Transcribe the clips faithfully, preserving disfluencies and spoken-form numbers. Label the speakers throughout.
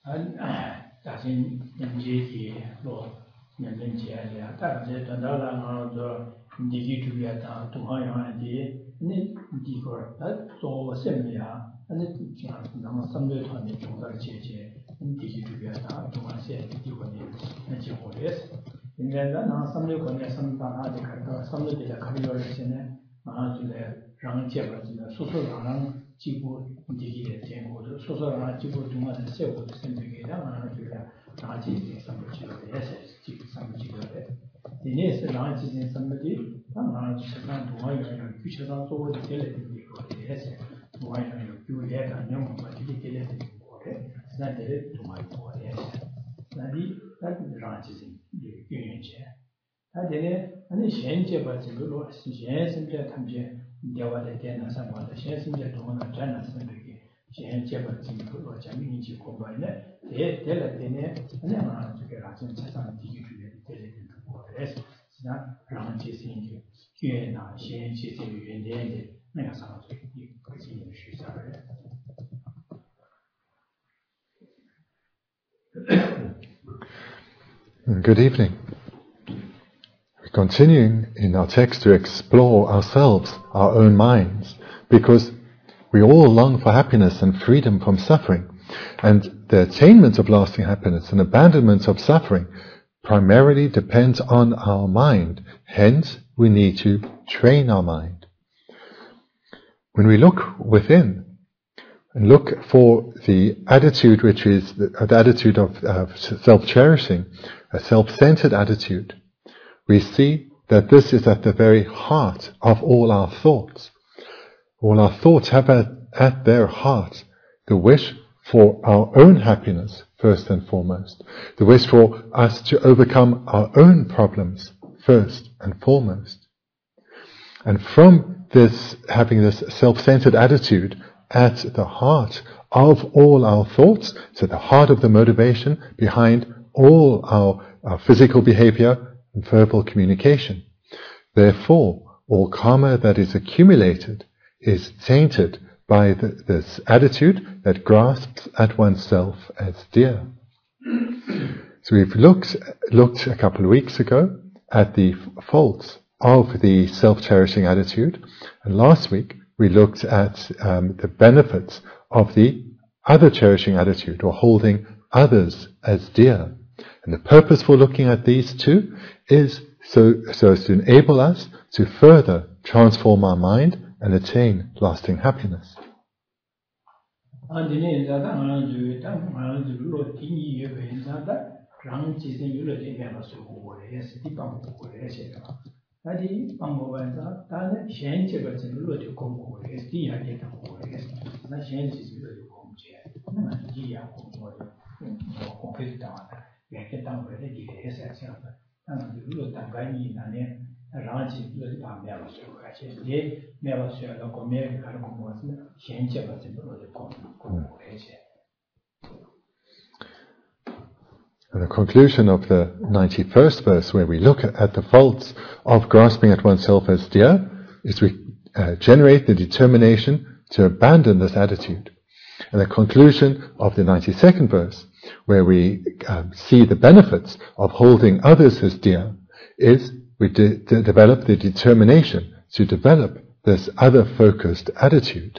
Speaker 1: 다신 연재기 로 연재지야 다제 단다랑 저 디기 주비하다 동화영화지 네 디거 또 셈이야 아니 지금 너무 삼대团이 중간 제제 디기 주비하다 동화세 디고니 내지고레스 인간은 나 삼대 권에 삼다하지 갈까 삼대가 가리어지네 마주래 랑제버지나 소소랑 지구 디기에 된고도 소소랑 지구 중간에 세우고 생각이라 마주래 나지 삼부지로에 지구 삼부지로에 이네스 나지 삼부지 나지 시간 동아이랑 규칙상 소고도 될레디고 해서 동아이랑 규례가 너무 많이 될레디고 그래 나들 동아이고 해서 나디 나디 나지 규례체 다들 아니 현재 버지로 현재 탐지 대화에 대한 상관도 현재 동안은 전화 선택이 현재 버지로 자민이지 공부하네 대 대라되네 아니야 저게 라진 세상 뒤에 되는 거래서 지나 라한지신이 교회나 현재 유연되는 내가 상황이 그지 쉬자래
Speaker 2: Good evening. Continuing in our text to explore ourselves, our own minds, because we all long for happiness and freedom from suffering, and the attainment of lasting happiness and abandonment of suffering primarily depends on our mind. Hence, we need to train our mind. When we look within and look for the attitude which is the, the attitude of uh, self-cherishing, a self-centered attitude, we see that this is at the very heart of all our thoughts. All our thoughts have at, at their heart the wish for our own happiness, first and foremost. The wish for us to overcome our own problems, first and foremost. And from this, having this self-centered attitude at the heart of all our thoughts, so the heart of the motivation behind all our, our physical behavior, verbal communication. Therefore, all karma that is accumulated is tainted by the, this attitude that grasps at oneself as dear. So we've looked looked a couple of weeks ago at the faults of the self-cherishing attitude, and last week we looked at um, the benefits of the other cherishing attitude, or holding others as dear. And the purpose for looking at these two is so, so as to enable us to further transform our mind and attain lasting happiness. And the conclusion of the ninety-first verse, where we look at the faults of grasping at oneself as dear, is we uh, generate the determination to abandon this attitude. And the conclusion of the ninety-second verse, where we um, see the benefits of holding others as dear, is we de- de- develop the determination to develop this other-focused attitude.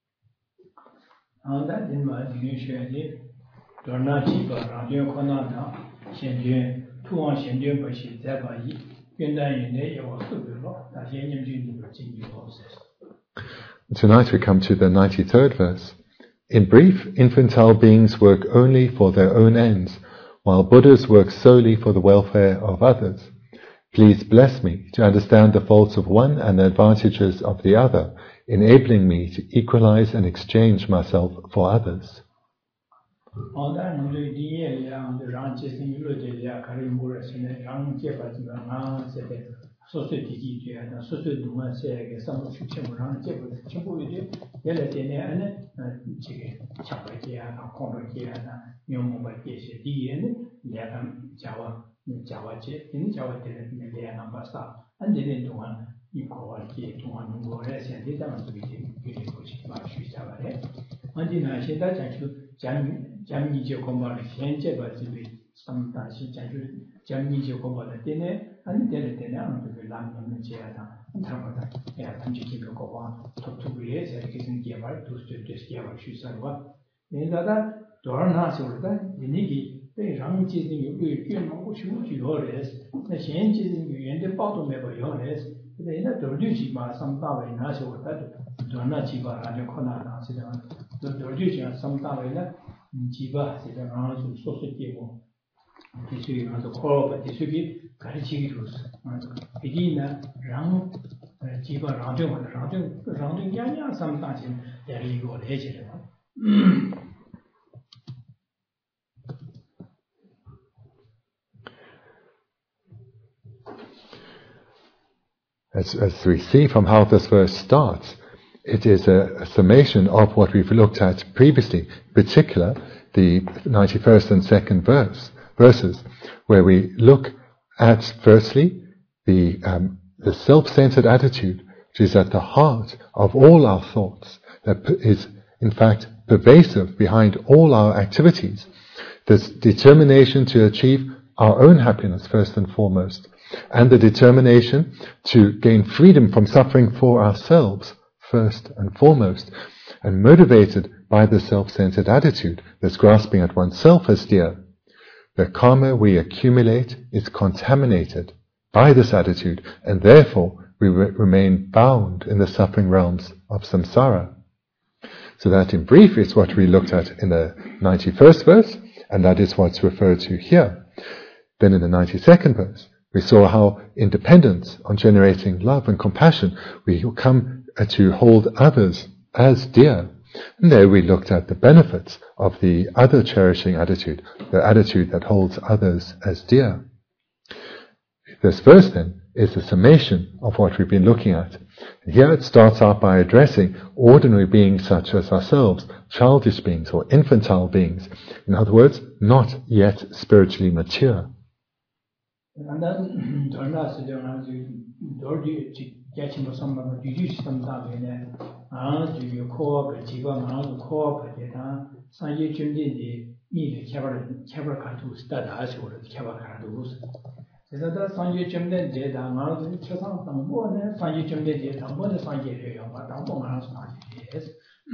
Speaker 2: Tonight we come to the ninety-third verse. In brief, infantile beings work only for their own ends, while Buddhas work solely for the welfare of others. Please bless me to understand the faults of one and the advantages of the other, enabling me to equalize and exchange myself for others.
Speaker 1: jam jam ni je komba chen je ba ji bi sam ta shi jam ju jam ni je komba de tene an de de tene an de la ni je ya ta ta ba ta ya tam ji ki ko ba to to bi ye je ki sin ge ba to sto de ge ba shu sa ba ne da da do na so da ni gi 对人之间有对变嘛，我去我去好嘞，那现之间有人的报道没个好嘞，对那多律师嘛，上大位那时候他多那几个人就可能那是的，多多律师上大位呢，几个是的，然后就说说节目，就是那个考吧，就是给开启就是，啊，毕竟呢，让呃几个让这个让这让这样样上大钱也是一个来起来嘛。
Speaker 2: As, as we see from how this verse starts, it is a, a summation of what we've looked at previously, in particular the ninety-first and second verse, verses, where we look at, firstly, the, um, the self-centered attitude which is at the heart of all our thoughts, that is, in fact, pervasive behind all our activities, this determination to achieve our own happiness first and foremost, and the determination to gain freedom from suffering for ourselves first and foremost, and motivated by the self-centered attitude that's grasping at oneself as dear. The karma we accumulate is contaminated by this attitude, and therefore we re- remain bound in the suffering realms of samsara. So that in brief is what we looked at in the ninety-first verse, and that is what's referred to here. Then in the ninety-second verse, we saw how in dependence on generating love and compassion, we come to hold others as dear. And there we looked at the benefits of the other cherishing attitude, the attitude that holds others as dear. This verse then is the summation of what we've been looking at. And here it starts out by addressing ordinary beings such as ourselves, childish beings or infantile beings. In other words, not yet spiritually mature.
Speaker 1: And then, Dharna said, Dordi, Jachin was some of the Jewish sometimes, and you co op, Chiba, Mount co op, San Yachim did the need the Cabra to start as or the Cabra. Is that San Yachim did, and Mount Chasam, one, San Yachim did, and one San Yachim, but I'm going to start. Yes.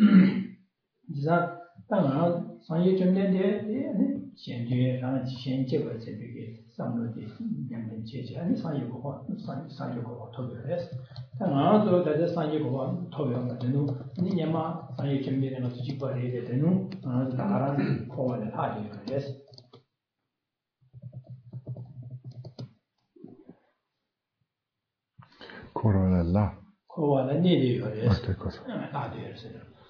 Speaker 1: Is that San Yachim did? 先觉让先结果这个上路的两边解决，你上一个话，上上一个话特别的是，但俺说在这上一个话特别的，这种你年嘛上一准备那个自己过来的这种，俺是当然考完了他就也是。
Speaker 2: 考完了啦。
Speaker 1: 考完了你的也是，嗯，大的也是。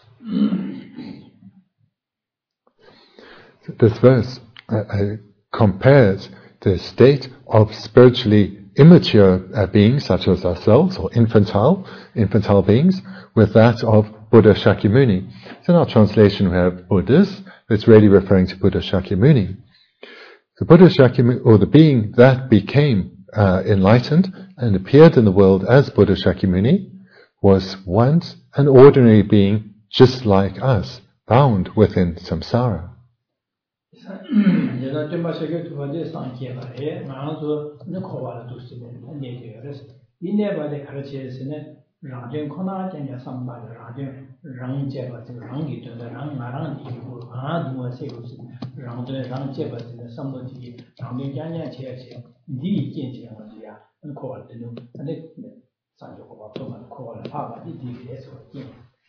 Speaker 2: This verse uh, uh, compares the state of spiritually immature uh, beings such as ourselves, or infantile, infantile beings, with that of Buddha Shakyamuni. So in our translation we have Buddhas, but it's really referring to Buddha Shakyamuni. The Buddha Shakyamuni, or the being that became uh, enlightened and appeared in the world as Buddha Shakyamuni, was once an ordinary being just like us, bound within samsara.
Speaker 1: 现在对嘛，这个土地上结吧，哎，马上说那考完了都是的，他年纪有的是，一年把的开始是呢，让人可能人家上班的，让人让结吧，这个让给对的，让马上的一步，啊，多些就是让对让结吧，这个什么的，让人家年轻些，第一件事我是呀，那考完了那那那上就考完，做完考完了，他把你第一件事做。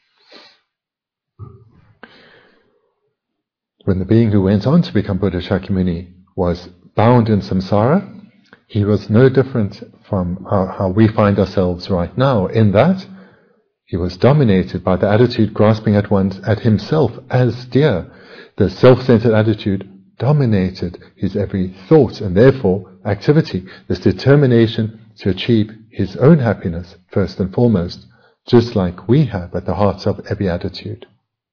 Speaker 2: When the being who went on to become Buddha Shakyamuni was bound in samsara, he was no different from how, how we find ourselves right now, in that he was dominated by the attitude grasping at one's, at himself as dear. The self-centered attitude dominated his every thought and therefore activity, this determination to achieve his own happiness first and foremost, just like we have at the heart of every attitude.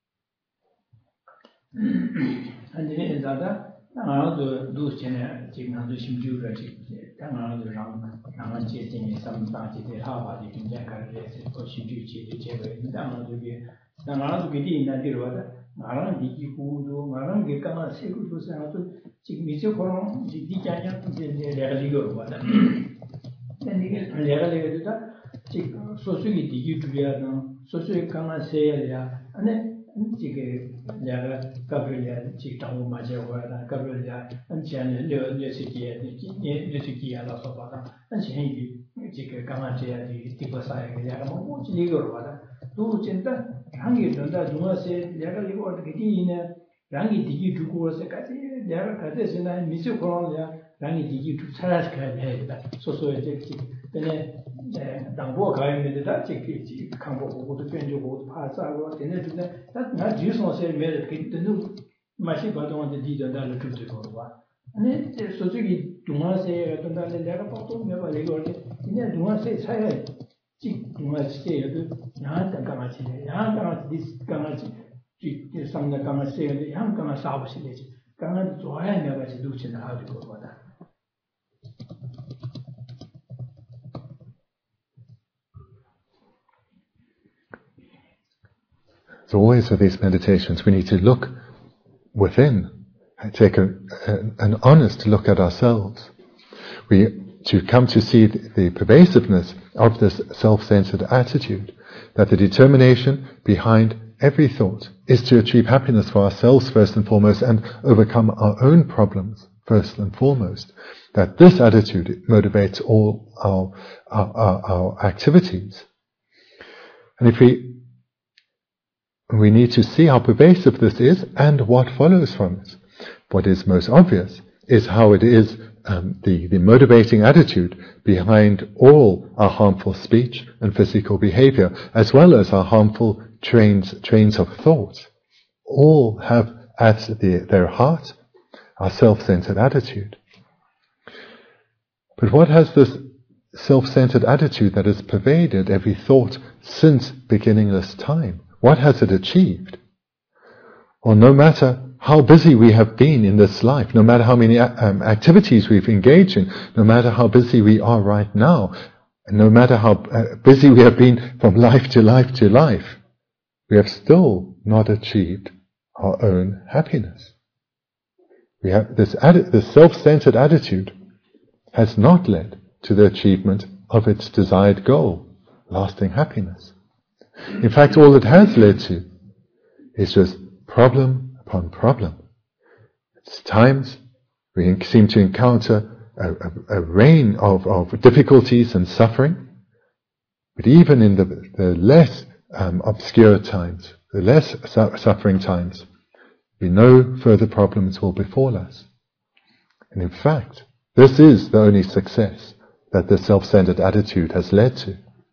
Speaker 1: And then that, I do do channel, taking on the computer, and I do run, run chasing some party, the Harvard, you can check out this, or she do cheat the cherry, and down to be, then I do get in that water, 나랑 이기 구도 나랑 개강아 세구도 생각도 지금 미저 그런 디디자냐 이제 내가 이거 봐다. 근데 내가 내가 지금 소수기 디기 주야는 소수기 강아 세야야. 아니 지금 내가 가브리엘 지금 당고 맞아 봐라. 가브리엘 안치안에 뇌뇌시기에 뇌뇌시기야라서 봐라. 안치행이 지금 강아 제야지 디버사에 내가 뭐 이거 봐라. 또 진짜 한개 전다 중앙세 내가 이거 어떻게 뒤이네 랑이 디기 두고서까지 내가 가져서나 미스 그런야 랑이 디기 두 살아서 가야 돼 소소에 이제 근데 당보 가야 되다 지기 강보 보고도 변주고 파사고 되네 근데 나 주소세 매를 그때는 마시 받아온데 디전다를 주고 봐 아니 소소기 중앙세 어떤 데 내가 보통 내가 이거 이제 중앙세 사야 지 중앙세에도 야한테 강아지 야한 디스 강아지 지 상나 강아지에 양 강아지 사업시되지 강아지 좋아해 내가 지도 지나 가지고 거다.
Speaker 2: So always with these meditations we need to look within, take a, a, an honest look at ourselves. We to come to see the, the pervasiveness of this self-centered attitude, that the determination behind every thought is to achieve happiness for ourselves first and foremost and overcome our own problems first and foremost, that this attitude motivates all our, our, our, our activities. And if we we need to see how pervasive this is and what follows from it. What is most obvious is how it is um, the, the motivating attitude behind all our harmful speech and physical behavior, as well as our harmful trains, trains of thought. All have at the, their heart our self-centered attitude. But what has this self-centered attitude that has pervaded every thought since beginningless time? What has it achieved? Well, no matter how busy we have been in this life, no matter how many um, activities we've engaged in, no matter how busy we are right now, and no matter how uh, busy we have been from life to life to life, we have still not achieved our own happiness. We have this, atti- this self-centered attitude has not led to the achievement of its desired goal, lasting happiness. In fact, all it has led to is just problem upon problem. At times, we seem to encounter a, a, a rain of, of difficulties and suffering, but even in the, the less um, obscure times, the less su- suffering times, we know further problems will befall us. And in fact, this is the only success that the self-centered attitude has led to.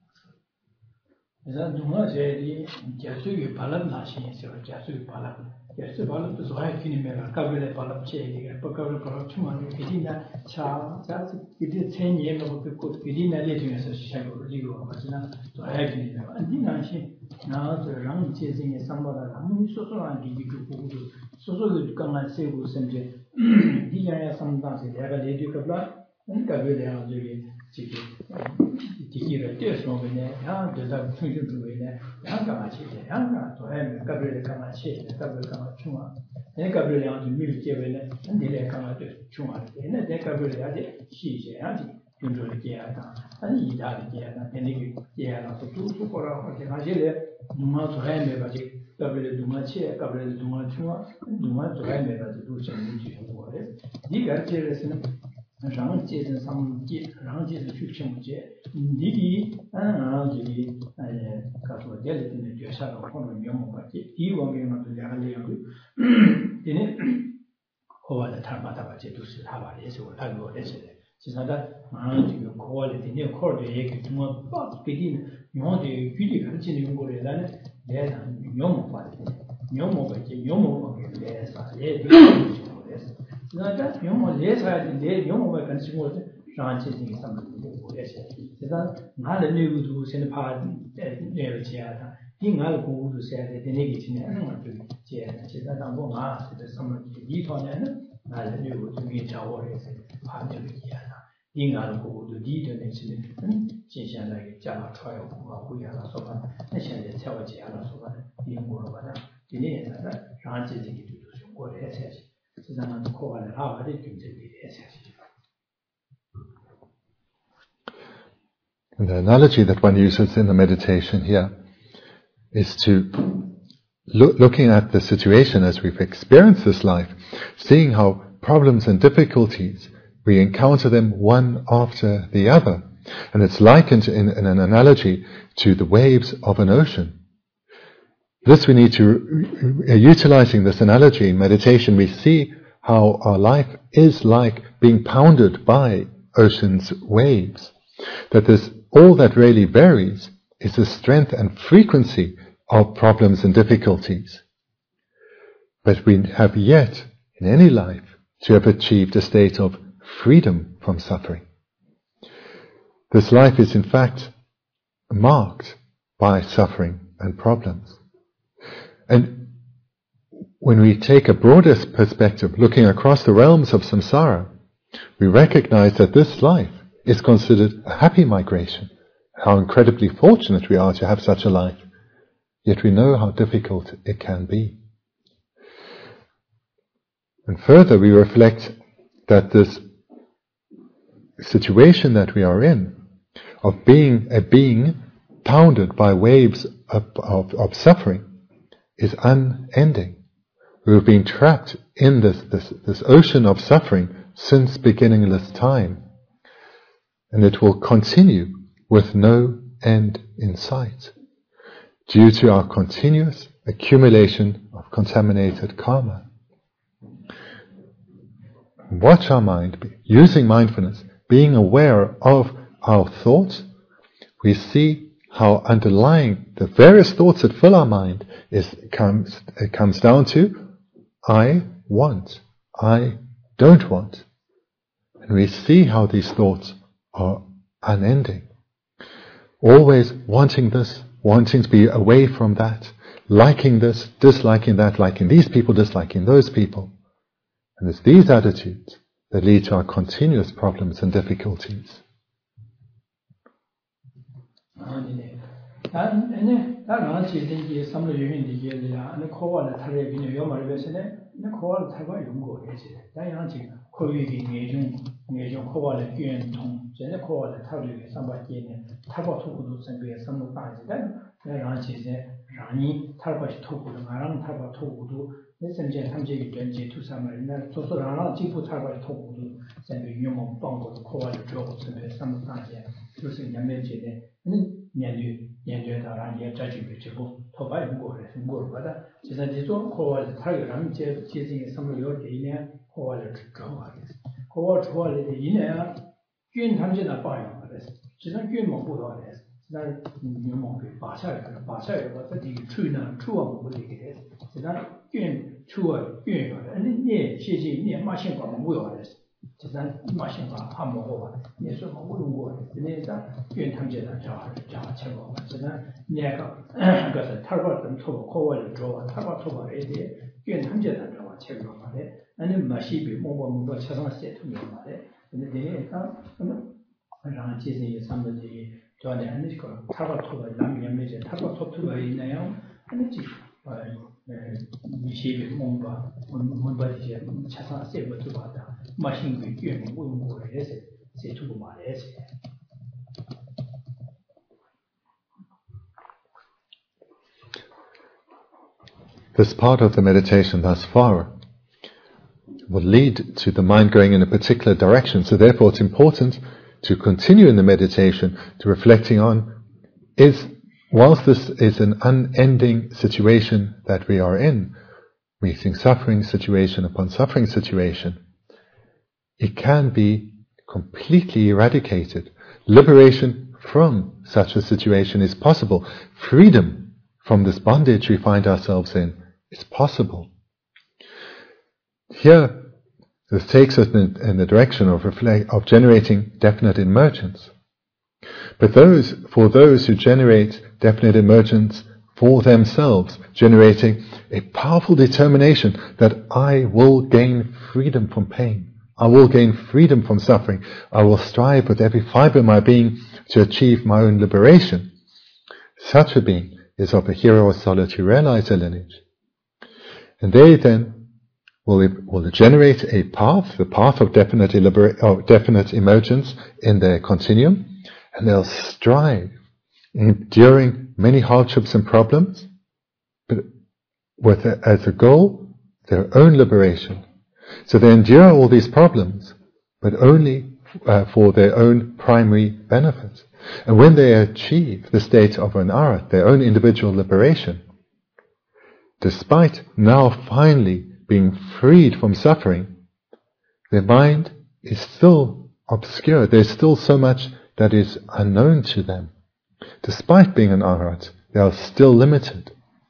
Speaker 1: 그래서 누가 제일 계속이 발람나시 있어요. 계속이 발람. 계속 발람도 좋아해 기니메가 가벨에 발람 체이게 버가벨 발람 충만히 기디나 차 자스 기디 체니에는 그 기디나 레팅에서 시작으로 이거 맞나 좋아해 기니메가 안디나시 나서 랑 제생의 상바다 랑 소소한 기기도 보고도 소소도 강한 세고 선제 디자야 상담에 내가 레디급라 가벨에 저기 지금 디기를 떼서 보네. 야, 대다 충전 중이네. 양가 치대. 양가 또해 가벨에 가마 치. 가벨 가마 충아. 내 가벨에 아주 밀 제베네. 내가 가마 충아. 내 내 가벨에 아주 시제 아주 준조를 깨야다. 아니 이다를 깨야다. 내게 깨야라서 두두 거라 하게 하실래. 누가 또해 매가지 가벨에 누가 치. 가벨에 누가 충아. 누가 또해 매가지 두셔 주고 거래. 네가 제레스는 랑 제는 삼기 랑 제는 축청제 니디 아나지 에 가서 델리는 제사가 코는 명목까지 이 원경은 내가 내고 이네 고발을 담아다 가지 두스 하바에서 하고 했어요. 지사다 아나지 고발을 되네 코르도 얘기 좀 빡, 비딘 요한테 귀리 가르치는 연구를 내가 명목 받을 명목을 이제 명목을 내서 얘 그러니까 명목 내서야지 명목을 가르치고 장치생이 삼는고 그래서 제가 나를 내고도 세는 파 내를 지야다 빙할 고도 세야 돼 내게 지내는 것도 지야 제가 당고 마스를 삼는 이 돈에는 나를 내고도 이 자원에서 파는 지야다 빙할 고도 리더는 지는 진짜하게 자라 쳐요 고가 고야라서 봐. 나现在才我지야라서 봐. 인고로 봐라. 이내에다가
Speaker 2: And the analogy that one uses in the meditation here is to look, looking at the situation as we've experienced this life, seeing how problems and difficulties, we encounter them one after the other. And it's likened in, in an analogy to the waves of an ocean. This we need to, uh, utilizing this analogy in meditation, we see how our life is like being pounded by ocean's waves. That there's all that really varies is the strength and frequency of problems and difficulties. But we have yet, in any life, to have achieved a state of freedom from suffering. This life is in fact marked by suffering and problems. And when we take a broader perspective, looking across the realms of samsara, we recognize that this life is considered a happy migration. How incredibly fortunate we are to have such a life. Yet we know how difficult it can be. And further, we reflect that this situation that we are in, of being a being pounded by waves of, of, of suffering, is unending. We've been trapped in this, this, this ocean of suffering since beginningless time. And it will continue with no end in sight, due to our continuous accumulation of contaminated karma. Watch our mind, using mindfulness, being aware of our thoughts, we see how underlying the various thoughts that fill our mind is comes it comes down to I want, I don't want. And we see how these thoughts are unending. Always wanting this, wanting to be away from that, liking this, disliking that, liking these people, disliking those people. And it's these attitudes that lead to our continuous problems and difficulties. This part of the meditation thus far will lead to the mind going in a particular direction. So therefore it's important to continue in the meditation, to reflecting on, is, whilst this is an unending situation that we are in, meeting suffering situation upon suffering situation, it can be completely eradicated. Liberation from such a situation is possible. Freedom from this bondage we find ourselves in is possible. Here, this takes us in, in the direction of reflect, of generating definite emergence. But those, for those who generate definite emergence for themselves, generating a powerful determination that I will gain freedom from pain, I will gain freedom from suffering, I will strive with every fibre of my being to achieve my own liberation. Such a being is of a hero or solitary realizer lineage. And they then will, will generate a path, the path of definite, elibera- of definite emergence in their continuum, and they'll strive, enduring many hardships and problems, but with a, as a goal, their own liberation. So they endure all these problems, but only uh, for their own primary benefit. And when they achieve the state of an arat, their own individual liberation, despite now finally being freed from suffering, their mind is still obscure. There's still so much that is unknown to them. Despite being an arat, they are still limited.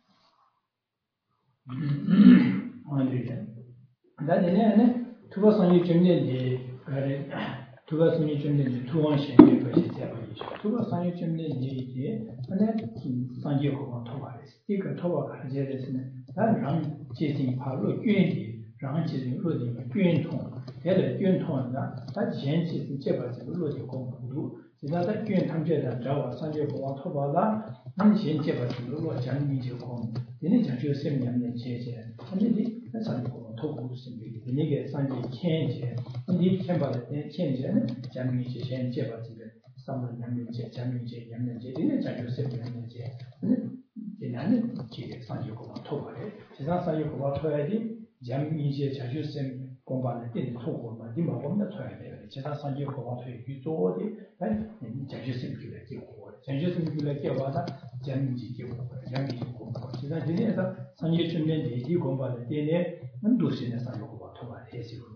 Speaker 1: tuba suni chumne ji tuwan shenye bashi jeba yisho. Tuba sanyo chumne ji ji ane sanje kuma toba resi. Tika toba kaje resi ne, dan rang jising pa lo gyun di, rang jising lo di gyun tong. Hele gyun tong na, dan jen jising jeba zi lo di gong budu. Jina da gyun tamje dan jawa sanje kuma toba la, nan jen jeba zi lo lo jan mi ji gong. Dini jan ju sem nyam ne je je. Ane di, dan sanje kuma toba sim bi. Dini ge sanje chen je. 이 캠바의 현재는 장미지 현재 같은 삼월 양면제 장미제 양면제 이런 장교세 양면제 이제는 지게 산지고 토바래 지상 산지고 토야지 장미제 자주세 공부하는 때 토고만 이마범다 토야 돼요 지상 산지고 토야 유조디 아니 자주세 비례 기고 자주세 비례 기고하다 장미지 기고 장미지 공부 지상 지내서 산지 준비된 이 공부하는 때에 문도시는 산지고 토바래 해시고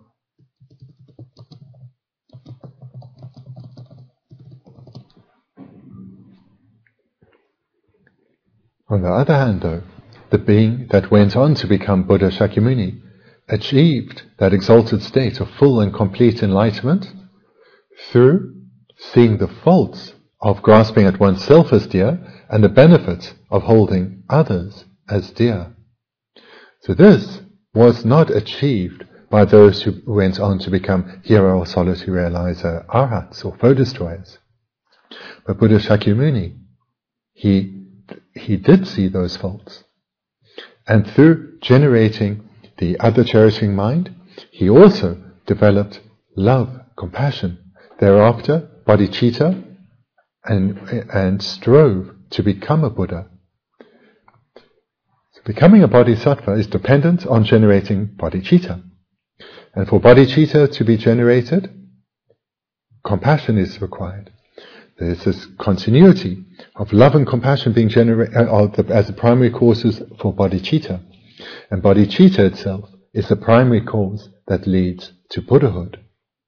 Speaker 2: On the other hand, though, the being that went on to become Buddha Shakyamuni achieved that exalted state of full and complete enlightenment through seeing the faults of grasping at oneself as dear and the benefits of holding others as dear. So this was not achieved by those who went on to become hero or solitary realizer, arhats or foe destroyers. But Buddha Shakyamuni, he He did see those faults. And through generating the other cherishing mind, he also developed love, compassion. Thereafter, bodhicitta, and, and strove to become a Buddha. So becoming a bodhisattva is dependent on generating bodhicitta. And for bodhicitta to be generated, compassion is required. There's this continuity of love and compassion being generated uh, as the primary causes for bodhicitta. And bodhicitta itself is the primary cause that leads to Buddhahood.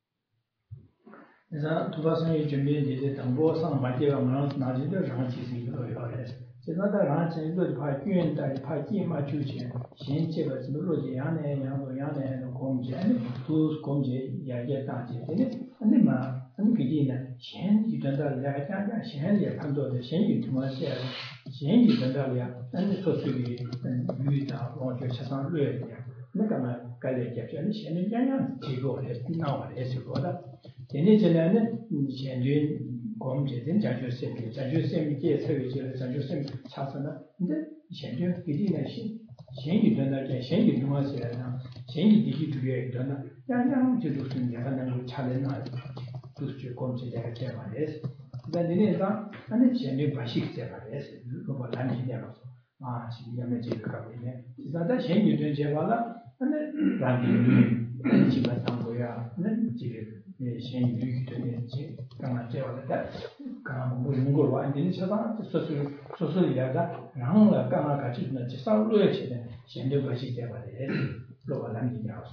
Speaker 1: 제가다 라한테 이거 봐 규현다 봐 기마 주지 신체가 지금 로지 안에 양도 양에 공제 두 공제 야게 다지 근데 근데 마 아니 그게는 신 유전자 야가 신의 판도의 신 유통하셔 신 유전자야 아니 소수비 유다 원저 세상 뢰야 그러니까 갈래 개편이 신의 양양 제거를 나와야 해서보다 얘네들은 신의 공제된 자주셈이 자주셈이 계획을 자주셈 차선은 근데 현재 이디는 신 신유전자게 신유통하셔야 신유디기 주의에 있잖아 양양 제도는 약간 차례는 두수 공제가 제발해서 그다음에가 아니 신유 바식 제발해서 그거 난리냐고 아 지금에 제가 보이네 진짜 신유전 제발라 아니 난리 지금 상고야 는 지금 신유 유기되는지 강한 제발다 강한 모든 걸 완전히 쳐서 소소 소소리야가 랑라 강한 같이 있는 지사로에 지는 신유 바식 제발해 로가 난리냐고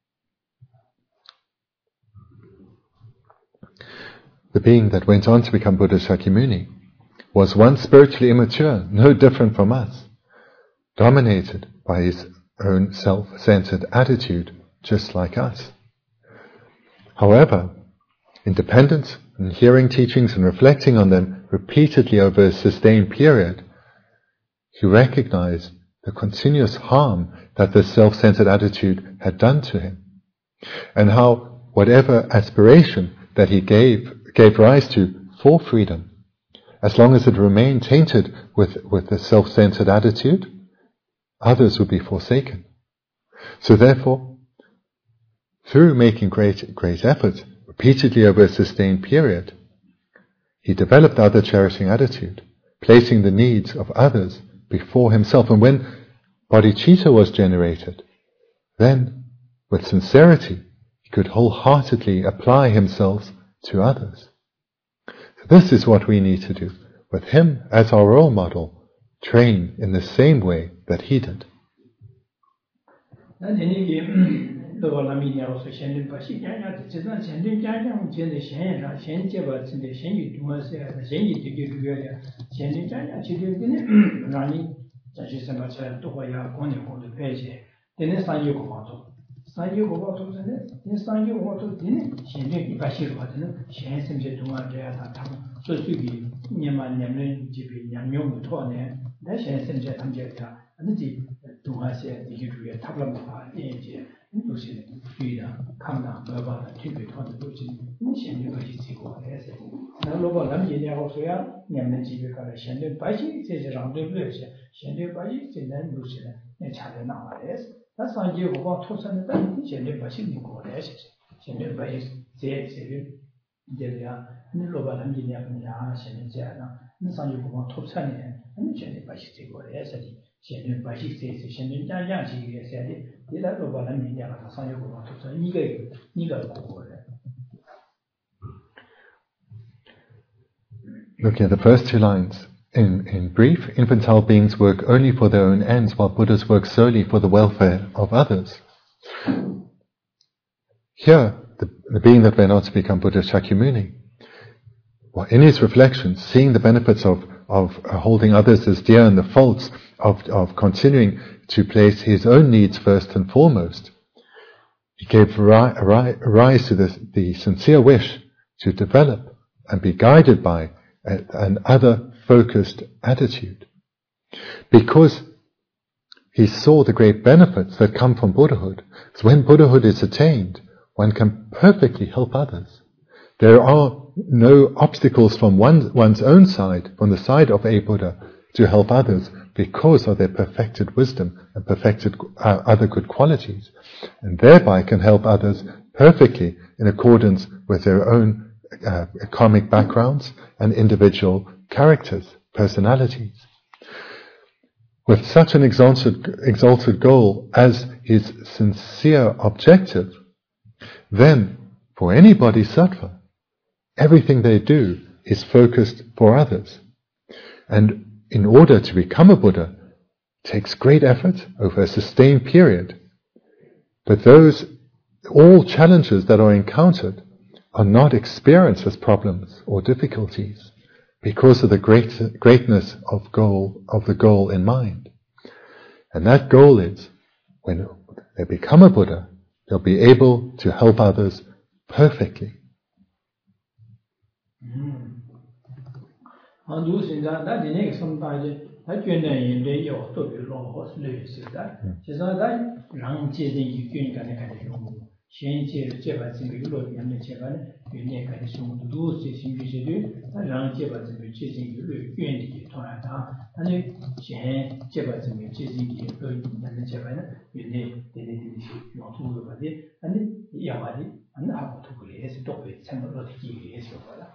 Speaker 2: The being that went on to become Buddha Shakyamuni was once spiritually immature, no different from us, dominated by his own self-centered attitude, just like us. However, in dependence on hearing teachings and reflecting on them repeatedly over a sustained period, he recognized the continuous harm that this self-centered attitude had done to him, and how whatever aspiration that he gave gave rise to for freedom, as long as it remained tainted with, with the self-centered attitude, others would be forsaken. So therefore, through making great, great effort, repeatedly over a sustained period, he developed other cherishing attitude, placing the needs of others before himself. And when bodhicitta was generated, then, with sincerity, he could wholeheartedly apply himself to others. So this is what we need to do. With him as our role model, train in the same way that he did.
Speaker 1: Sanji Goba to the Sanji Water Dinner, Shendy Bashi Water, Shen Simje Duma Deata, so Sugi, Yaman Yamin, Jibi, Yamyong, Tone, that Shen Simje Tamjeta, and the Duma said the Hidria Tablama, Asia, Lucy, Frida, Kamna, Baba, Tibet on the Lucy, and Shendy Bashi Sigo, as now Loba Lamia also, Yaman Jibi, Shendy Bashi, says around the village, Shendy Bashi, said then Lucy, and China nowadays. That's why you want to send it. She never seen the goddess. She never is said, Delia, Niloba and Diana, Shenjana, and some you want to send it, and she never see the goddess. She never says, she never said it. Did I go and Diana, some you want to send Niga, Niga.
Speaker 2: Looking at the first two lines. In, in brief, infantile beings work only for their own ends, while Buddhas work solely for the welfare of others. Here, the, the being that went on to become Buddha Shakyamuni, well, in his reflections, seeing the benefits of, of uh, holding others as dear and the faults of, of continuing to place his own needs first and foremost, he gave ri- ri- rise to this, the sincere wish to develop and be guided by a, an other focused attitude, because he saw the great benefits that come from Buddhahood. Because when Buddhahood is attained, one can perfectly help others. There are no obstacles from one, one's own side, from the side of a Buddha, to help others because of their perfected wisdom and perfected uh, other good qualities, and thereby can help others perfectly in accordance with their own uh, karmic backgrounds and individual characters, personalities. With such an exalted, exalted goal as his sincere objective, then for any bodhisattva, everything they do is focused for others. And in order to become a Buddha, it takes great effort over a sustained period. But those, all challenges that are encountered are not experienced as problems or difficulties, because of the great, greatness of goal of the goal in mind. And that goal is, when they become a Buddha, they'll be able to help others perfectly.
Speaker 1: Shen che jeba zimbi yulo yamne cheba ne yune kani shungu du se shimbi she du rang jeba zimbi che zimbi yulo yun di ki tona ta ane shen jeba zimbi che zimbi yulo yamne cheba ne yune dene dene shi yung tu yu ba de ane yawa di ane hawa tu ku le se dokwe tsangwa lo ti ki le se yo ba la.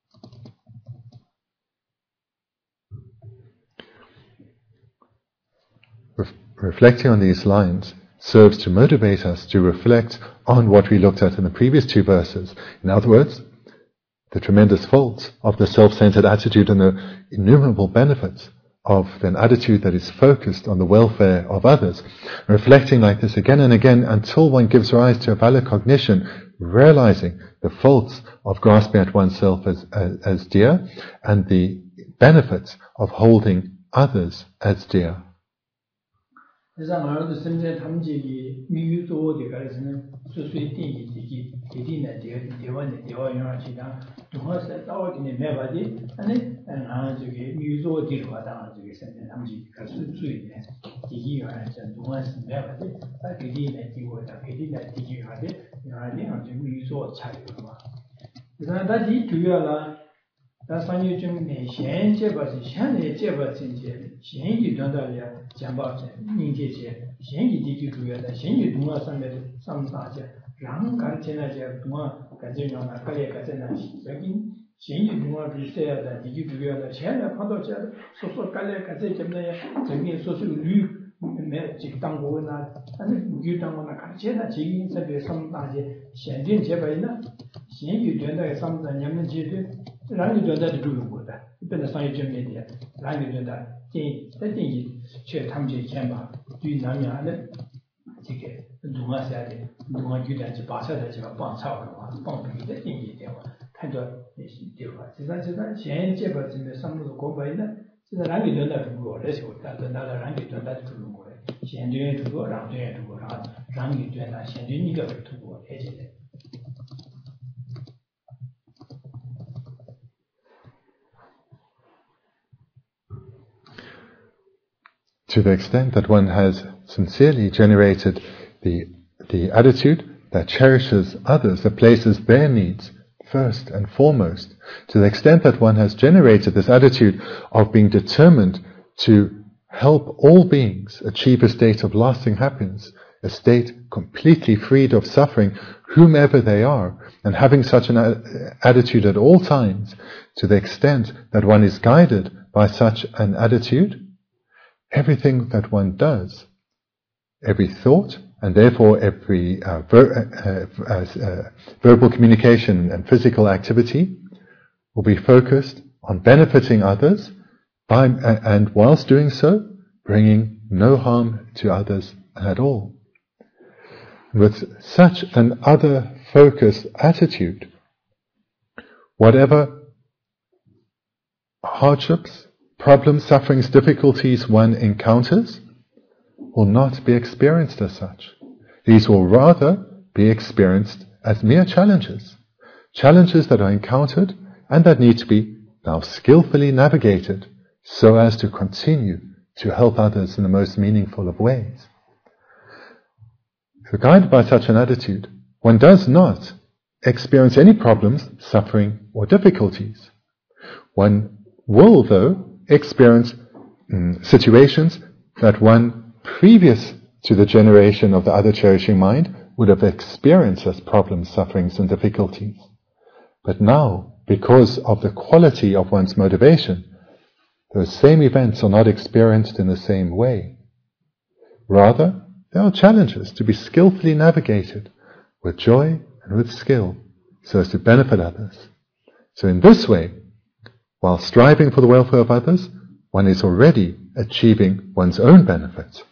Speaker 2: Reflecting on these lines serves to motivate us to reflect on what we looked at in the previous two verses. In other words, the tremendous faults of the self-centered attitude and the innumerable benefits of an attitude that is focused on the welfare of others. Reflecting like this again and again until one gives rise to a valid cognition, realizing the faults of grasping at oneself as, as, as dear and the benefits of holding others as dear.
Speaker 1: 그래서 말도 선제 탐지기 미유도 대가에서는 수수의 띵이 되기 대디나 대원의 대원이라지다 동화서 싸우기는 매바디 아니 아 저기 미유도 뒤로 가다가 저기 선제 탐지 그 수수의 되기가 전 동화서 매바디 아 대디나 뒤고다 대디나 뒤기가데 아니 아주 미유도 차이가 봐. 그래서 다시 주요라 다 상유 좀 내신 제바지 현에 제바진지 현이 된다야 장바지 인제제 현이 디디 주야다 현이 동화 상에 상다제 랑 간체나제 동화 가지나 가게 가지나 여기 현이 동화 비슷해야다 디디 주야다 현에 파도자 소소 깔래 가지 때문에 저기 소소 류 매 직당고나 아니 유당고나 같이나 지인 사이에 상다제 현진 제바이나 현이 된다에 상다 냐면 제대 랑이 된다도 주는 거다. 이번에 상위 점에야 랑이 된다. 이 세팅이 최 탐지 캠바 뒤 남양에 이게 동화사야 돼. 동화 규단지 바사다지 방차와 방비의 인기 되어.看着也是对吧？实际上现在现在把这个上面的国外呢，现在랑이 된다 주고 그래서 다들 나가 랑이 된다 주는 거예요. 현재 주고 랑이 주고 랑이 된다 현재 니가 주고 해지돼.
Speaker 2: To the extent that one has sincerely generated the, the attitude that cherishes others, that places their needs first and foremost, to the extent that one has generated this attitude of being determined to help all beings achieve a state of lasting happiness, a state completely freed of suffering, whomever they are, and having such an a- attitude at all times, to the extent that one is guided by such an attitude, everything that one does, every thought, and therefore every uh, ver- uh, uh, uh, verbal communication and physical activity will be focused on benefiting others by, uh, and whilst doing so, bringing no harm to others at all. With such an other-focused attitude, whatever hardships, problems, sufferings, difficulties one encounters will not be experienced as such. These will rather be experienced as mere challenges. Challenges that are encountered and that need to be now skillfully navigated so as to continue to help others in the most meaningful of ways. So guided by such an attitude, one does not experience any problems, suffering, or difficulties. One will, though, experience um, situations that one, previous to the generation of the other cherishing mind, would have experienced as problems, sufferings, and difficulties. But now, because of the quality of one's motivation, those same events are not experienced in the same way. Rather, there are challenges to be skillfully navigated with joy and with skill so as to benefit others. So in this way, while striving for the welfare of others, one is already achieving one's own benefit.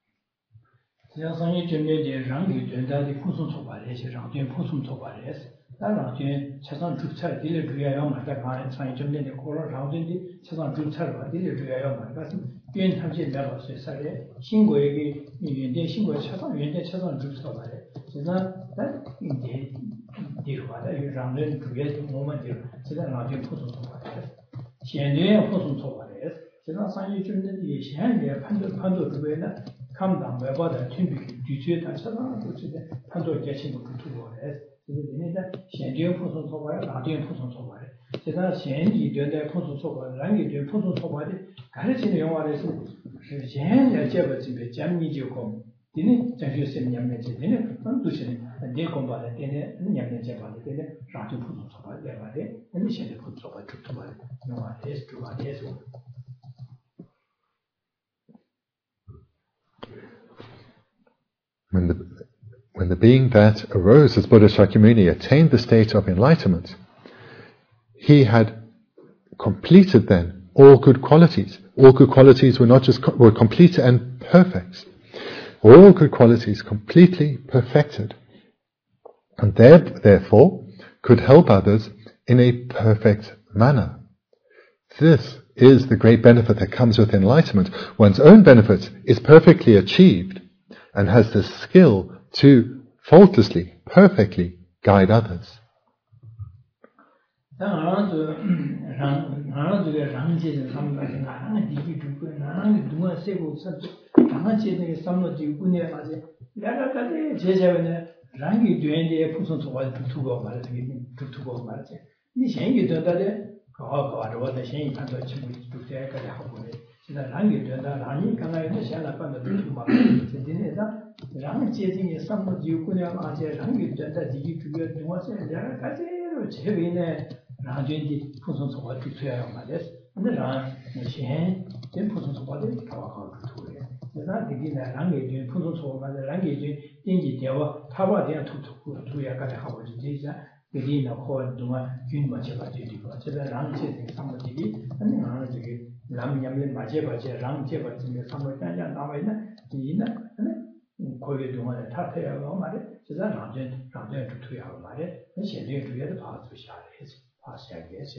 Speaker 1: 지난 상위주민들이 현재 판도 판도 주변에 감당 외바다 팀비 뒤에 다쳐서 그때 판도 개체도 두고 그래서 이제 현재 포선 소바에 라디오 포선 소바에 지난 현지 되는 포선 소바 랑이 되는 포선 소바에 가르치는 영화에서 현재 제가 집에 잠니지고 되는 장주선 냠매지 되는 뜻이 내 공부할 때는 냠매 제발 때는 라디오 포선 소바 내가래 아니 현재 포선 소바 두고 말 영화에서 두고 해서
Speaker 2: When the, when the being that arose as Buddha Shakyamuni attained the state of enlightenment, he had completed then all good qualities. All good qualities were not just co- were complete and perfect. All good qualities completely perfected, and there, therefore could help others in a perfect manner. This is the great benefit that comes with enlightenment. One's own benefit is perfectly achieved and has the skill to faultlessly, perfectly guide others.
Speaker 1: Kawa Kawa was the same kind of chimney to take a hapone. The language and the Rani can I shall upon the Bima. The dinner, Rang chasing is some of you could have answered language and that you to get to us and there are which have in a Rajin persons of what to say on my desk. And the Ran, machine, ten persons of what is Kawa to it. The language language, persons of the language, in the Tawa, they are to Yakata Howard. Within a court, Duma, Jun Majeva, so the Ram chasing somebody, and the Ranaji, Lam Yamin Majeva, Ram Jeva, in the summer, Navina, Dina, and Koya Duma, Tata, Mare, so that Ramjan, Ramjan to two hour Mare, and she did to get the path to Shari, pass, I guess.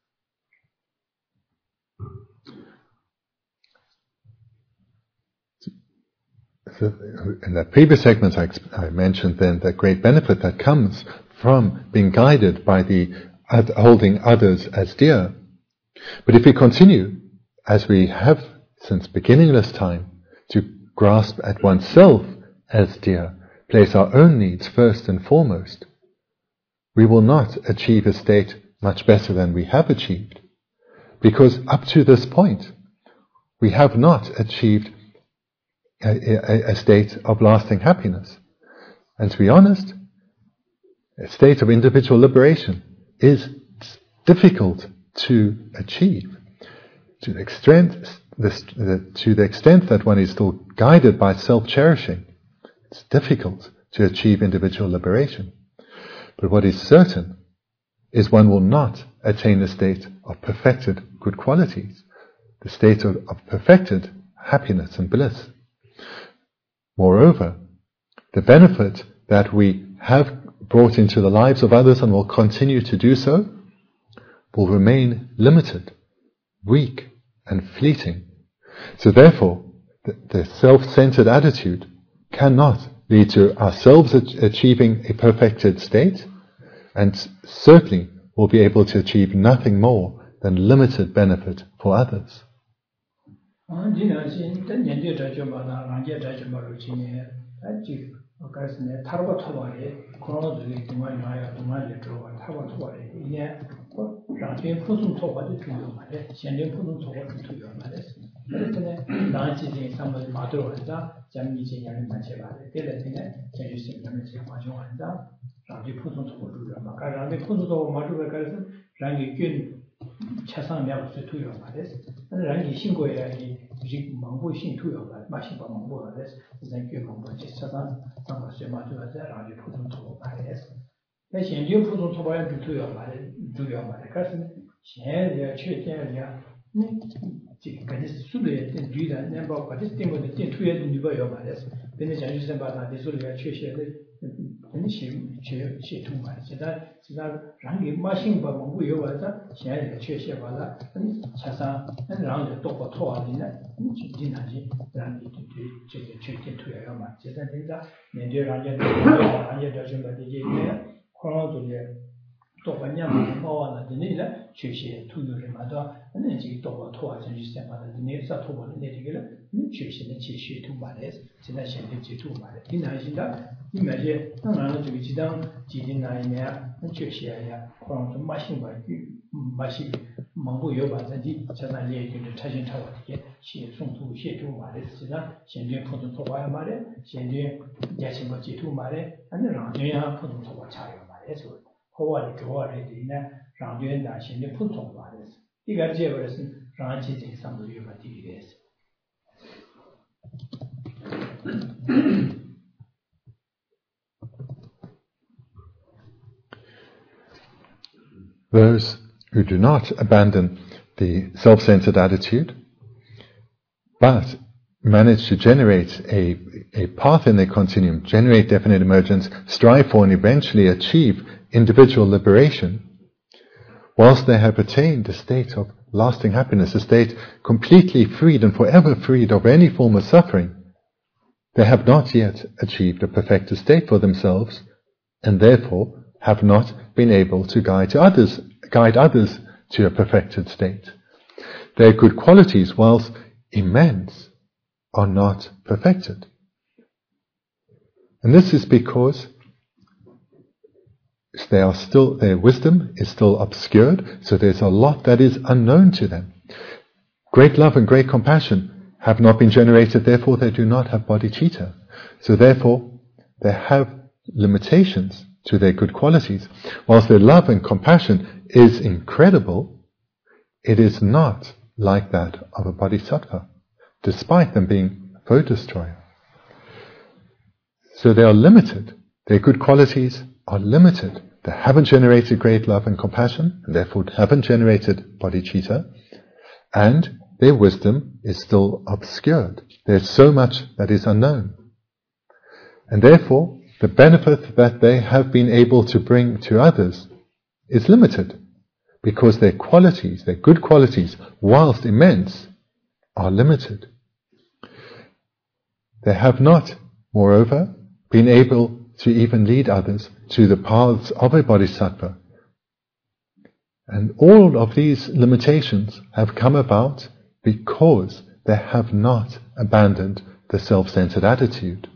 Speaker 2: So in the previous segment, I, I mentioned then the great benefit that comes from being guided by the uh, holding others as dear. But if we continue, as we have since beginningless time, to grasp at oneself as dear, place our own needs first and foremost, we will not achieve a state much better than we have achieved. Because up to this point, we have not achieved a, a, a state of lasting happiness. And to be honest, a state of individual liberation is difficult to achieve. To the extent, this, the, to the extent that one is still guided by self-cherishing, it's difficult to achieve individual liberation. But what is certain is one will not attain the state of perfected good qualities, the state of, of perfected happiness and bliss. Moreover, the benefit that we have brought into the lives of others and will continue to do so will remain limited, weak and fleeting. So therefore, the, the self-centered attitude cannot lead to ourselves achieving a perfected state, and certainly will be able to achieve nothing more than limited benefit for others.
Speaker 1: Okasne tarba taware kono de tuma ya tuma le tro tarba taware ine ko rangje phusum thoba de tuyo mare shenje phusum thoba de tuyo mare 그래서네 나한테 이제 상담을 받으러 간다 장미 진행을 마쳐 봐야 돼. 그래서네 제주 신경을 제 과정 한다. 라디 phusum thoba tuyo maka 라디 phusum thoba 마주가 그래서 랑이 균 차상 매우스 투요 말레스 랑이 신고해야 이 직 망보 신투요 말 마신 바 망보 말레스 이제 망보 차상 상마스 마주가 랑이 phusum thoba 말레스 내 신경 phusum thoba야 투요 말레 투요 말레 그래서 신의 최대야 네 지금 같이 수도에 된 뒤다 내가 같이 된 거는 된 투에 된 이거요 말레스 근데 자주선 바다 대소리가 최시에 아니 시 시 통말 제가 제가 랑이 마신 바 먹고 요와서 신의 최시에 봐라 아니 차상 랑이 똑바 토하리나 진진하지 랑이 제 최대 투여요 말 제가 진짜 내려 랑이 랑이 좀 받이게 코로나도에 또 그냥 뭐와나 되니라 최시에 투여를 마다 아니 지금 또 토하지 시스템마다 내서 토벌을 내리기를 최시는 최시에 통말해서 지난 시간에 제투 말해 이나신다 이마제 나는 저기 지당 지진나이냐 최시야야 그럼 좀 마신 거 마시 먹고 요바든지 전화 얘기를 찾은 차원에 시 송투 시투 말해서 지난 현재 포도 토바야 말해 현재 야신 거 제투 말해 아니 라디오야 포도 토바 차요 말해서 호와리 교와리 되나 라디오나 현재 포도 말해서 이거 제버스 라지지 상도 요바디 됐어
Speaker 2: Those who do not abandon the self-centered attitude, but manage to generate a, a path in their continuum, generate definite emergence, strive for and eventually achieve individual liberation, whilst they have attained a state of lasting happiness, a state completely freed and forever freed of any form of suffering, they have not yet achieved a perfected state for themselves, and therefore have not been able to guide to others, guide others to a perfected state. Their good qualities, whilst immense, are not perfected. And this is because they are still, their wisdom is still obscured, so there's a lot that is unknown to them. Great love and great compassion have not been generated, therefore they do not have bodhicitta. So therefore, they have limitations to their good qualities. Whilst their love and compassion is incredible, it is not like that of a bodhisattva, despite them being a foe destroyer. So they are limited. Their good qualities are limited. They haven't generated great love and compassion, and therefore haven't generated bodhicitta, and their wisdom is still obscured. There's so much that is unknown. And therefore, the benefit that they have been able to bring to others is limited, because their qualities, their good qualities, whilst immense, are limited. They have not, moreover, been able to even lead others to the paths of a bodhisattva. And all of these limitations have come about because they have not abandoned the self-centered attitude.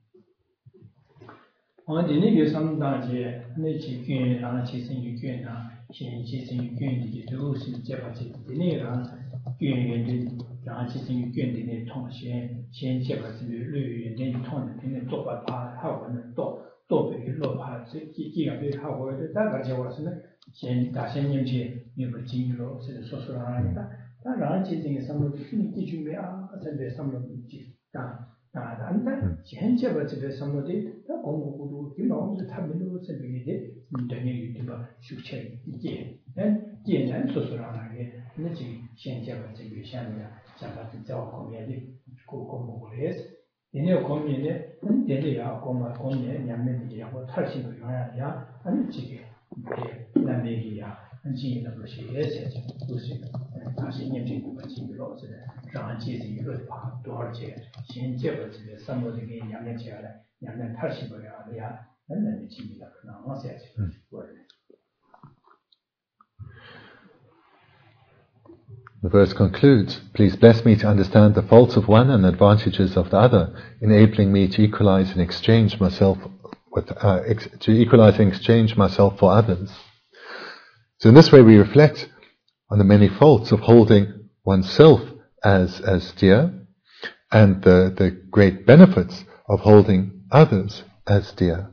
Speaker 2: The verse concludes, "Please bless me to understand the faults of one and advantages of the other, enabling me to equalize and exchange myself with, uh, ex- to equalize and exchange myself for others." So in this way we reflect on the many faults of holding oneself as, as dear, and the, the great benefits of holding others as dear.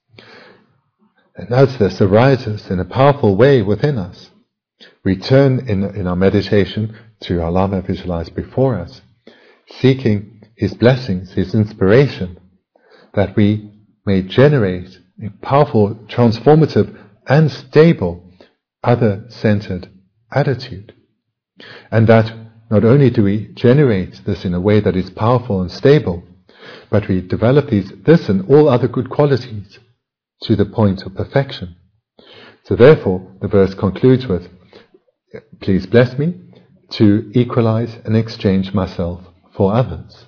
Speaker 2: And as this arises in a powerful way within us, we turn in, in our meditation to our Lama visualized before us, seeking his blessings, his inspiration, that we may generate a powerful, transformative and stable other-centered attitude. And that not only do we generate this in a way that is powerful and stable, but we develop these, this and all other good qualities to the point of perfection. So therefore, the verse concludes with, "Please bless me to equalize and exchange myself for others."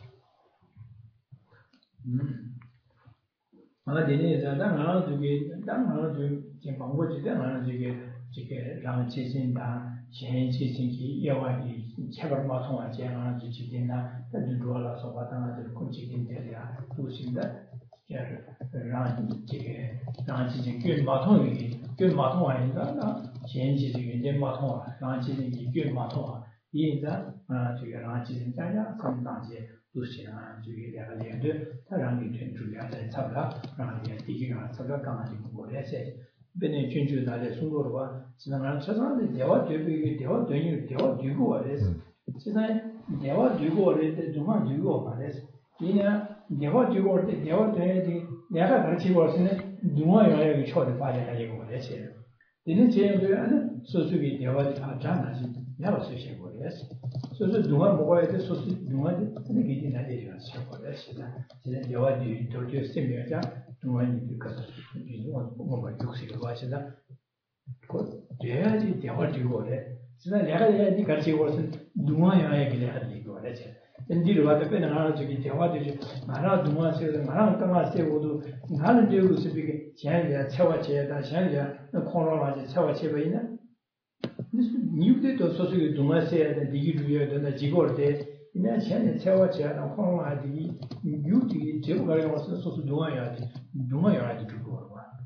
Speaker 1: Bene Junju Nale Sungurwa, Sinanga Chazan, the Deva Dubu, Deva Dunu, Deva Dugu or this. Sinai, Deva Dugu or the Duma Dugu or this. Dina, Deva Dugu or the Deva Dunu, Naka Rachi was in it, Duma Yoga Chod the Badi or this here. Didn't say so to be Deva Jana, never say for this. So the Duma boy, the Sosi Duma, and the Gitin Nadian for this. Deva do told you similar. Because you want more to watch that. There, the what you go there. So then, the Gachi wasn't doing a go. That's it. Indeed, what the Penana to get what did you? Mara Duma says, Mara Tama say, would do. None do to be Chania, Chawache, Chania, the Corona, Chawache. This new date of social Duma said that the Udu and the Jigor day. In a China, Chawache, and Corona, the beauty, Jim was also doing it. Duma you had to go.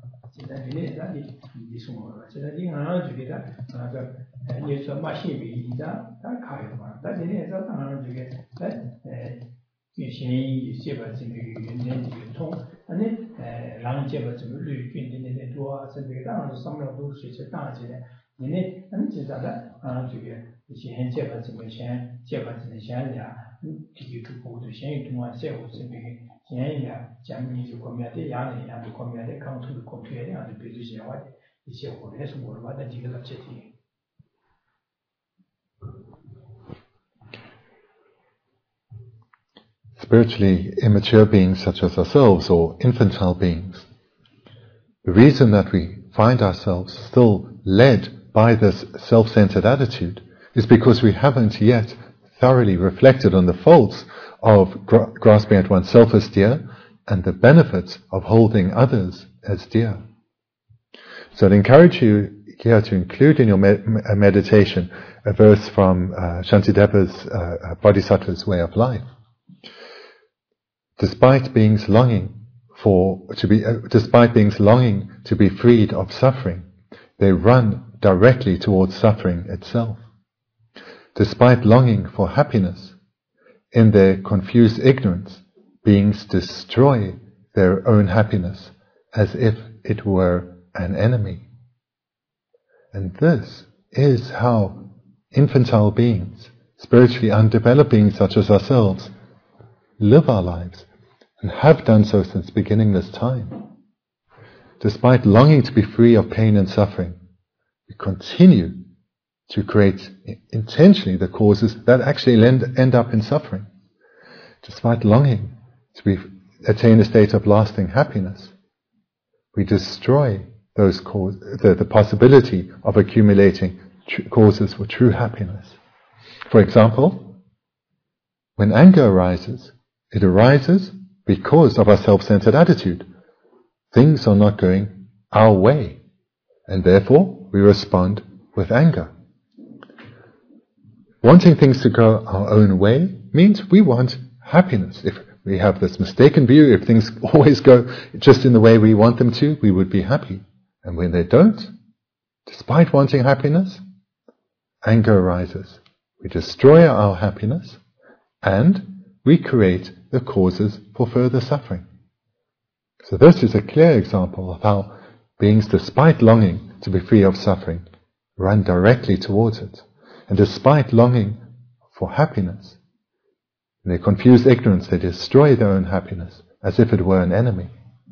Speaker 1: 在里面在里里生活了，现在你刚刚就给他那个呃，你说马西比一张，他卡有嘛？但里面在当然这个在呃，原先这个这个原点这个通，那呢呃，然后这个这个绿菌的那些多啊，这个当然是上面都水是大些的，里面那你知道的啊，这个先这个这个先这个这个先呀，这个主播的先有通啊，这个这个。先呀，讲你就国面的样的样的国面的港土的国土的样的，比如些话的一些活的是我们的几个了解的。
Speaker 2: Spiritually immature beings such as ourselves or infantile beings, the reason that we find ourselves still led by this self-centered attitude is because we haven't yet thoroughly reflected on the faults of gra- grasping at oneself as dear and the benefits of holding others as dear. So I'd encourage you here to include in your med- meditation a verse from uh, Shantideva's uh, Bodhisattva's Way of Life. Despite beings longing for to be, uh, despite beings longing to be freed of suffering, they run directly towards suffering itself. Despite longing for happiness, in their confused ignorance, beings destroy their own happiness as if it were an enemy. And this is how infantile beings, spiritually undeveloped beings such as ourselves, live our lives and have done so since beginningless time. Despite longing to be free of pain and suffering, we continue to create intentionally the causes that actually end, end up in suffering. Despite longing to be, attain a state of lasting happiness, we destroy those cause, the, the possibility of accumulating tr- causes for true happiness. For example, when anger arises, it arises because of our self-centered attitude. Things are not going our way, and therefore we respond with anger. Wanting things to go our own way means we want happiness. If we have this mistaken view, if things always go just in the way we want them to, we would be happy. And when they don't, despite wanting happiness, anger arises. We destroy our happiness and we create the causes for further suffering. So this is a clear example of how beings, despite longing to be free of suffering, run directly towards it. And despite longing for happiness, in their confused ignorance, they destroy their own happiness as if it were an enemy.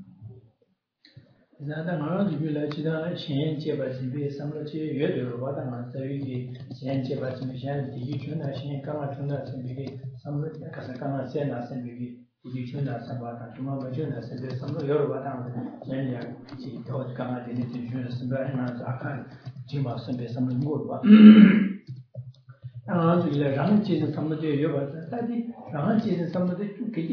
Speaker 1: 아, 이제 랑지는 삼도에 여봐서 다디 랑지는 삼도에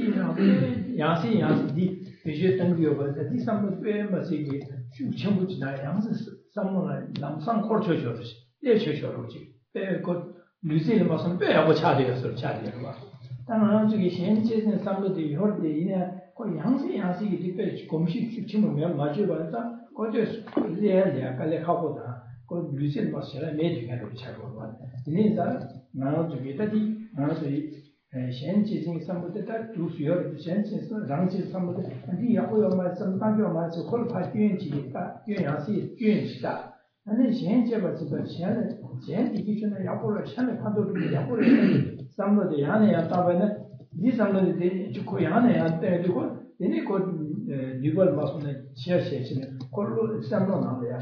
Speaker 1: 그게 양시 양시 비주 등교 봐서 디 삼도 빼면서기 전부 지나 양시 삼모는 남상 콜쳐줘지 예쳐줘지 빼고 뉴스에 무슨 빼하고 차대였어 차대야 봐.当然 저기 현재는 삼도에 여러데 이내 그 양시 양시기 뒤에 공식 축침을 맞아 봐서 거기에 레알이야 깔래 하고다. 그 뉴스에 맞으라 매주가 그렇게 차고 봐. 이내서 나도 저기 다디 나도 이 현재진 삼부터 두수여 현재선 랑지 삼부터 이 야고요 말씀 단교 말씀 콜파 유인지다 유인양시 유인지다 아니 현재 봐서 현재 현재 기준에 야고를 현재 판도를 야고를 삼부터 야네야 따바는 이 삼부터 주고 야네야 때리고 얘네 그 리벌 마스는 시야시에는 콜로 삼로 나와야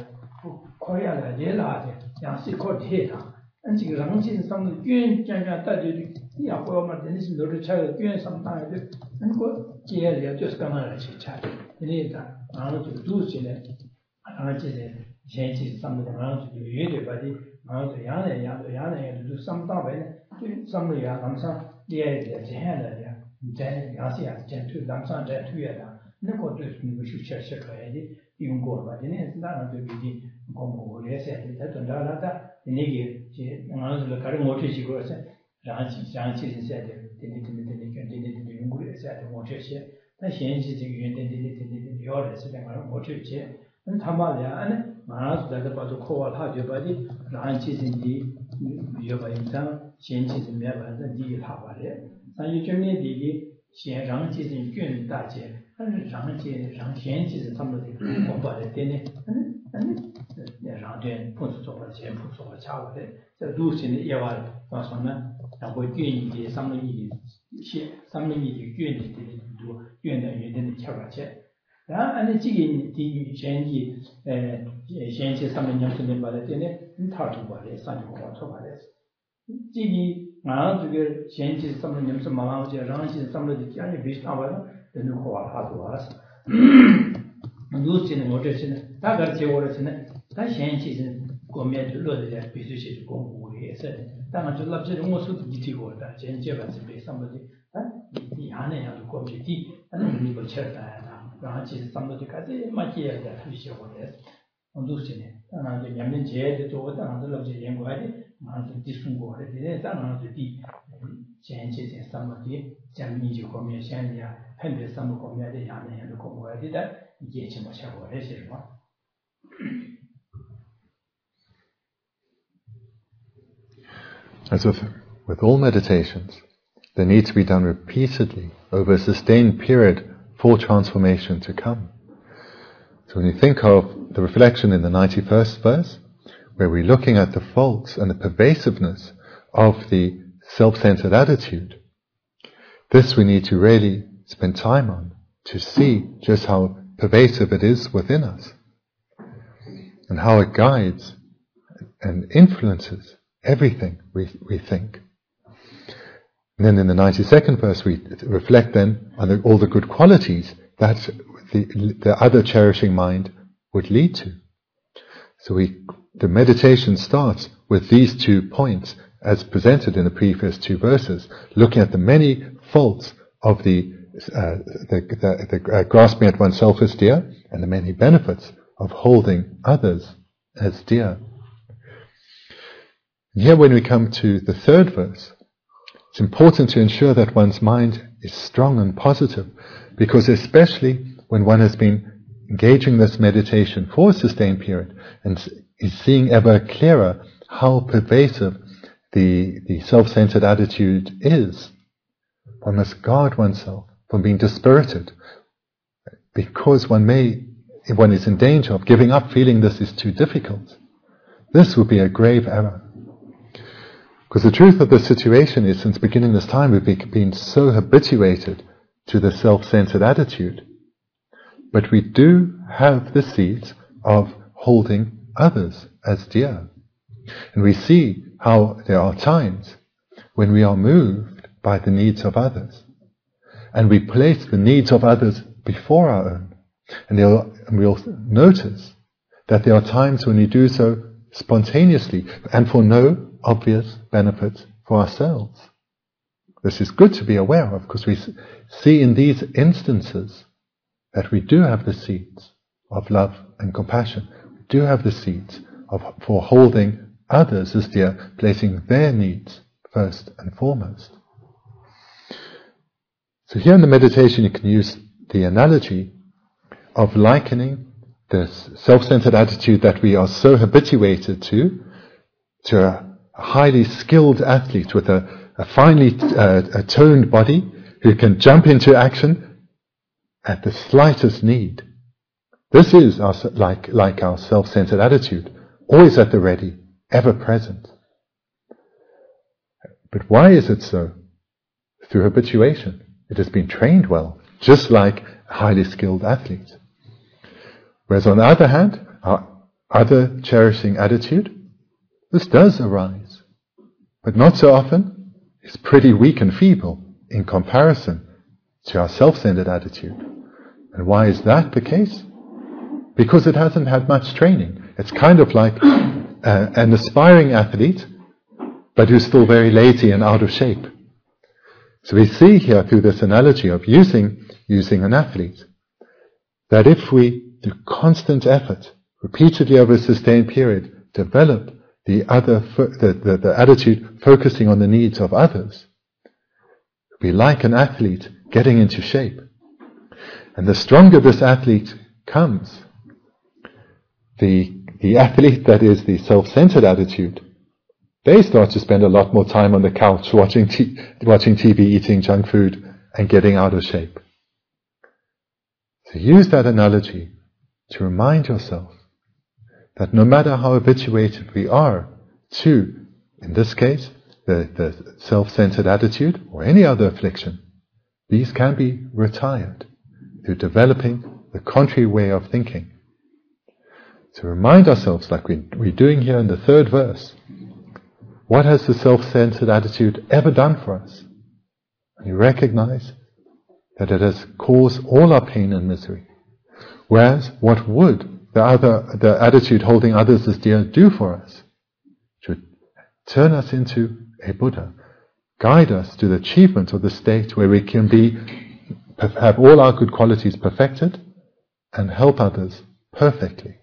Speaker 1: 코리아가 예라데 양시 코테다 안지 랑진 삼도 유인 장장 따지기 야고만 되는 노를 차가 유인 삼다에 안고 제야 just 가만히 차 이래다 아무도 두시네 아나지네 제지 삼도 아무도 유예돼 봐디 아무도 야네 야도 야네 두 삼다에 삼로야 남상 리에데 제해라야 이제 야시야 제투 남상 제투야다 내고도 무슨 슈셔셔가야지 이건 거 봐디네 나도 비디 공부 예세 대던다라다 이게 제 나는 가르 못 해지고 해서 장치 장치 세대 되는데 되는데 연구를 해서 못 해서 다 현지 지금 연대들이 되는데 여러 세대가 못 해지 And Tamalia, and Manas, that about the call, how you body, ranches in the Yobainta, changes in Meva, and the Havare. So you can maybe see ranches in Gun Daje, and ranches, ranches, and some of the Bombay, and Randan puts over the puts over Chawade, the loose in the Yaval, Wasana, and we gain the somebody, somebody Gun to do Gun and Chavache. And it's in the change, change something something about it in it, and talk about it, something about it. Gigi, now to get changes something names of Malay, ranches, somebody can be our the new hall hard was. Losing the motion, that got the orders in it, that changes in Gomet to load that position to go away. Said, that much love it almost to be to that change of somebody, the honey and to go to tea, and then we will check that. Ranches, somebody got it, my dear, that we show this. On losing it, and the Yamin Jay, the daughter, and the love the young body, and the different water, and the deep changes in somebody, Jamie, you come here, Shania, Pendy, some of the Yammy and the Congo did that, get him a shower, as you want.
Speaker 2: As with, with all meditations, they need to be done repeatedly over a sustained period for transformation to come. So when you think of the reflection in the ninety-first verse, where we're looking at the faults and the pervasiveness of the self-centered attitude, this we need to really spend time on to see just how pervasive it is within us and how it guides and influences everything we, we think. And then in the ninety-second verse, we reflect then on the, all the good qualities that the, the other cherishing mind would lead to. So we, the meditation starts with these two points as presented in the previous two verses, looking at the many faults of the, uh, the, the, the uh, grasping at oneself as dear, and the many benefits of holding others as dear. And here when we come to the third verse, it's important to ensure that one's mind is strong and positive, because especially when one has been engaging this meditation for a sustained period and is seeing ever clearer how pervasive the, the self-centered attitude is, one must guard oneself from being dispirited, because one may, one is in danger of giving up, feeling this is too difficult. This would be a grave error. Because the truth of the situation is, since beginning this time, we've been so habituated to the self-centered attitude. But we do have the seeds of holding others as dear. And we see how there are times when we are moved by the needs of others. And we place the needs of others before our own. And, and we'll notice that there are times when we do so spontaneously and for no obvious benefit for ourselves. This is good to be aware of, because we see in these instances that we do have the seeds of love and compassion. We do have the seeds of for holding others as dear, placing their needs first and foremost. So here in the meditation you can use the analogy of likening this self-centered attitude that we are so habituated to, to a a highly skilled athlete with a, a finely uh, a toned body who can jump into action at the slightest need. This is our, like, like our self-centered attitude, always at the ready, ever present. But why is it so? Through habituation. It has been trained well, just like a highly skilled athlete. Whereas on the other hand, our other cherishing attitude, this does arise, but not so often. It's pretty weak and feeble in comparison to our self-centered attitude. And why is that the case? Because it hasn't had much training. It's kind of like uh, an aspiring athlete, but who's still very lazy and out of shape. So we see here through this analogy of using, using an athlete, that if we do constant effort, repeatedly over a sustained period, develop the other, the, the, the attitude focusing on the needs of others, be like an athlete getting into shape. And the stronger this athlete comes, the, the athlete that is the self-centered attitude, they start to spend a lot more time on the couch watching t- watching T V, eating junk food, and getting out of shape. So use that analogy to remind yourself that no matter how habituated we are to, in this case, the, the self-centered attitude or any other affliction, these can be retired through developing the contrary way of thinking. To remind ourselves, like we, we're doing here in the third verse, what has the self-centered attitude ever done for us? And you recognize that it has caused all our pain and misery. Whereas, what would the other, the attitude holding others as dear do for us? It should turn us into a Buddha, guide us to the achievement of the state where we can be, have all our good qualities perfected, and help others perfectly.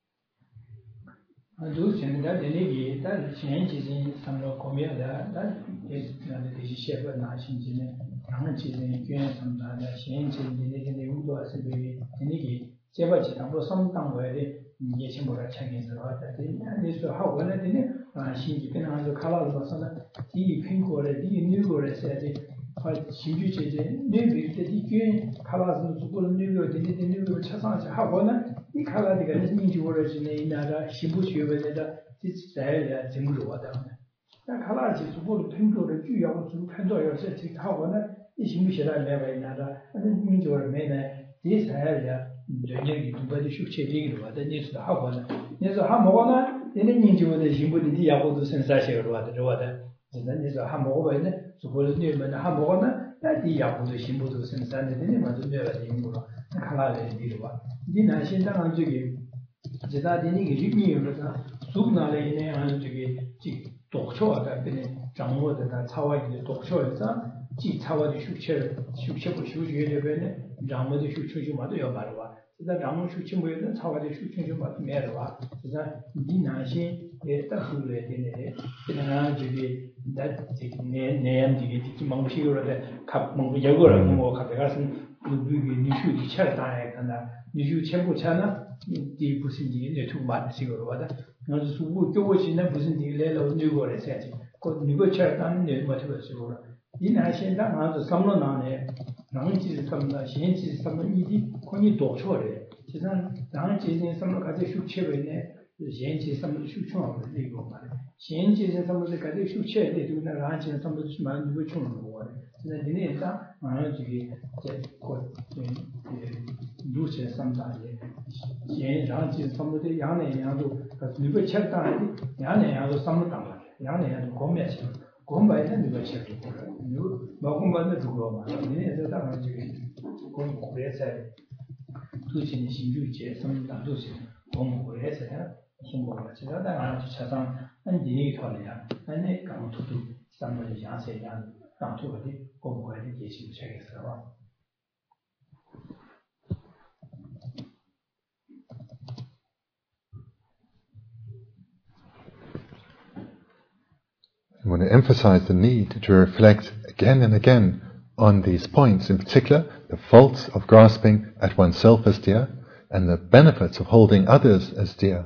Speaker 2: I want to emphasize the need to reflect again and again on these points, in particular the faults of grasping at oneself as dear and the benefits of holding others as dear.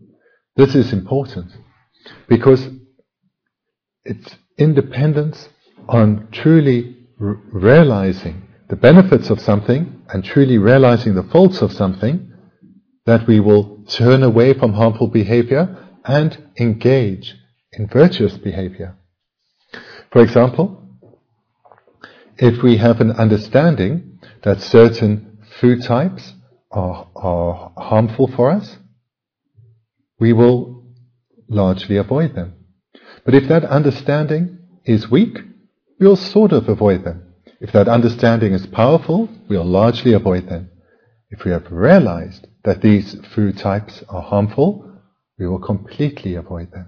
Speaker 2: This is important because it's independence on truly r- realizing the benefits of something and truly realizing the faults of something that we will turn away from harmful behavior and engage in virtuous behavior. For example, if we have an understanding that certain food types are, are harmful for us, we will largely avoid them. But if that understanding is weak, we'll sort of avoid them. If that understanding is powerful, we'll largely avoid them. If we have realized that these food types are harmful, we will completely avoid them.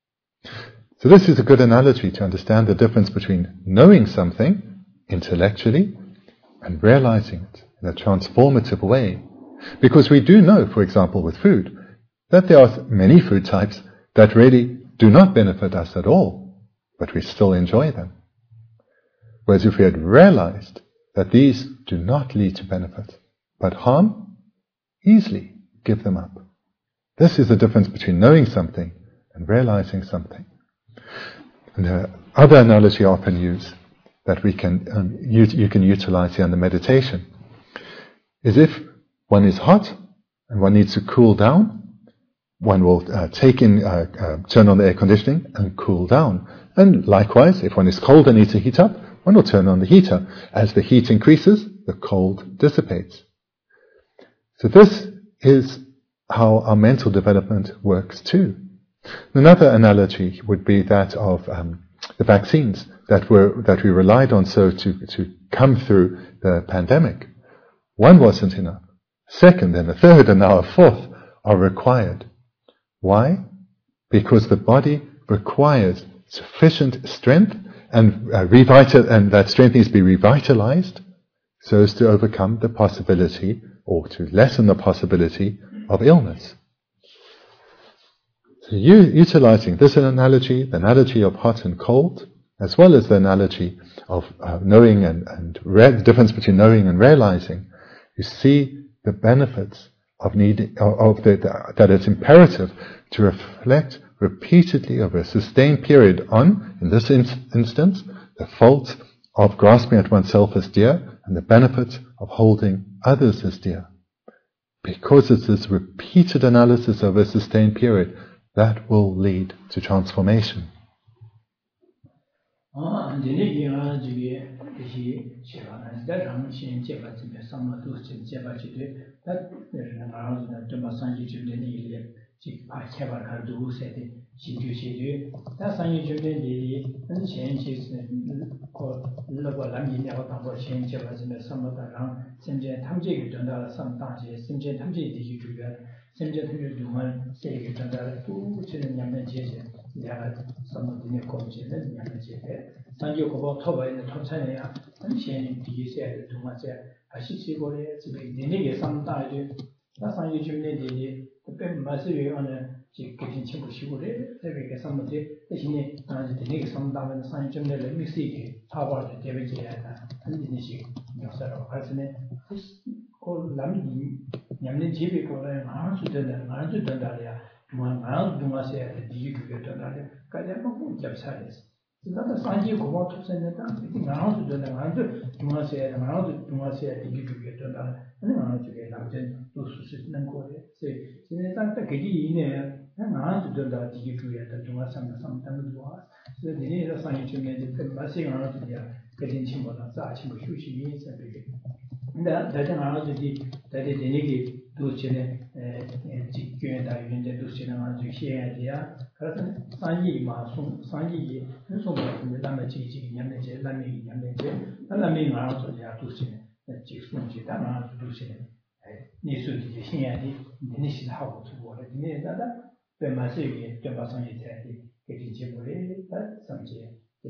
Speaker 2: So this is a good analogy to understand the difference between knowing something intellectually and realizing it in a transformative way. Because we do know, for example, with food, that there are many food types that really do not benefit us at all, but we still enjoy them. Whereas if we had realized that these do not lead to benefit, but harm, easily give them up. This is the difference between knowing something and realizing something. And the other analogy I often use that we can um, use, you can utilize here in the meditation is if one is hot and one needs to cool down, one will uh, take in, uh, uh, turn on the air conditioning and cool down. And likewise, if one is cold and needs to heat up, one will turn on the heater. As the heat increases, the cold dissipates. So this is how our mental development works too. Another analogy would be that of um, the vaccines that were that we relied on so to to come through the pandemic. One wasn't enough. Second and a third and now a fourth are required. Why? Because the body requires sufficient strength and uh, revital, and that strength needs to be revitalized so as to overcome the possibility or to lessen the possibility of illness. So you, utilizing this analogy, the analogy of hot and cold, as well as the analogy of uh, knowing and, and re- the difference between knowing and realizing, you see the benefits of needing, of the, the, that it's imperative to reflect repeatedly over a sustained period on, in this in- instance, the faults of grasping at oneself as dear and the benefits of holding others as dear. Because it's this repeated analysis over a sustained period that will lead to transformation.
Speaker 1: 아, 근데 아 저기 이 제가 나랑 신 제가 집에 삼마도 제가 집에 다 내가 나랑 좀 마찬가지 주된 일이 지 파케바 가도 세대 시주시주 다 상이 주된 일이 현실 시스템 거 일로가 남기냐고 담보 신 제가 집에 삼마다랑 현재 탐지기 전달 상당시 현재 탐지기 주변 현재 탐지 중을 세계 전달 또 지는 양면 제제 내가 삼마디네 공지는 양면 제제 산교 고보 토바에는 통찬이야 현실 디기세 동화제 아시시고래 집에 내내게 상당히 다 상이 주변에 일이 그때 마스에 오는 지금 친구 시골에 세계에 삼마디 대신에 아주 되게 상담은 상이 좀 내려 믹스이게 타버도 되게 해야 한디니시 역사로 발전에 그 남이 냠는 집에 거래 아주 된다 아주 된다야 뭐 아주 동화세 디기게 된다래 가장 뭐 잡사했어 그다음에 상이 고마 투선했다 이게 아주 된다 아주 동화세 아주 동화세 디기게 된다 아니 아주 게 남전 또 수수는 거래 세 진짜 딱 그게 이네 아주 된다 디기게 된다 동화상 상담도 좋아 그래서 내가 상이 좀 내지 마시 아주 야 그진 친구나 자 친구 휴식이 있어야 되게 근데 대장 아주디 대대 되게 도시네 에 직교에다 있는데 도시는 아주 희해야 그래서 상이 마송 상이 무슨 남의 지지 냠내제 남의 냠내제 남의 아주야 도시네 직송지 다나 도시네 에 니수디 희해야지 니시 하고 두고 니네다다 배마세게 배마성이 돼야지 그게 지불에 삼제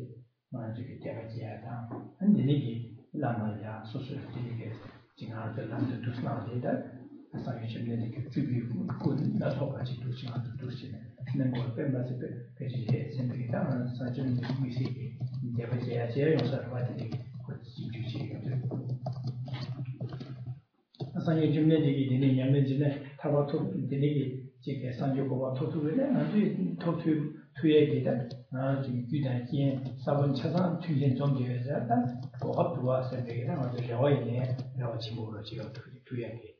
Speaker 1: 만족이 되야지야다 근데 라마야 소소티게 지나한테 남들 두스나데다 사실 좀내 그 주비 군 나서 같이 두시한테 두시네 내가 빼면서 그게 생각이 나는 사실 미시게 내가 제가 제가 용서를 받으니 그 집주지가 되고 사실 좀내 얘기 되는 양면진에 타바토 되게 제가 산조고와 토토를 아주 토토 투에게다 아주 규단기에 사본 차상 투신 정제에서 딱 고합도와 생각이랑 아주 여와이네 여와 친구로 지금 투에게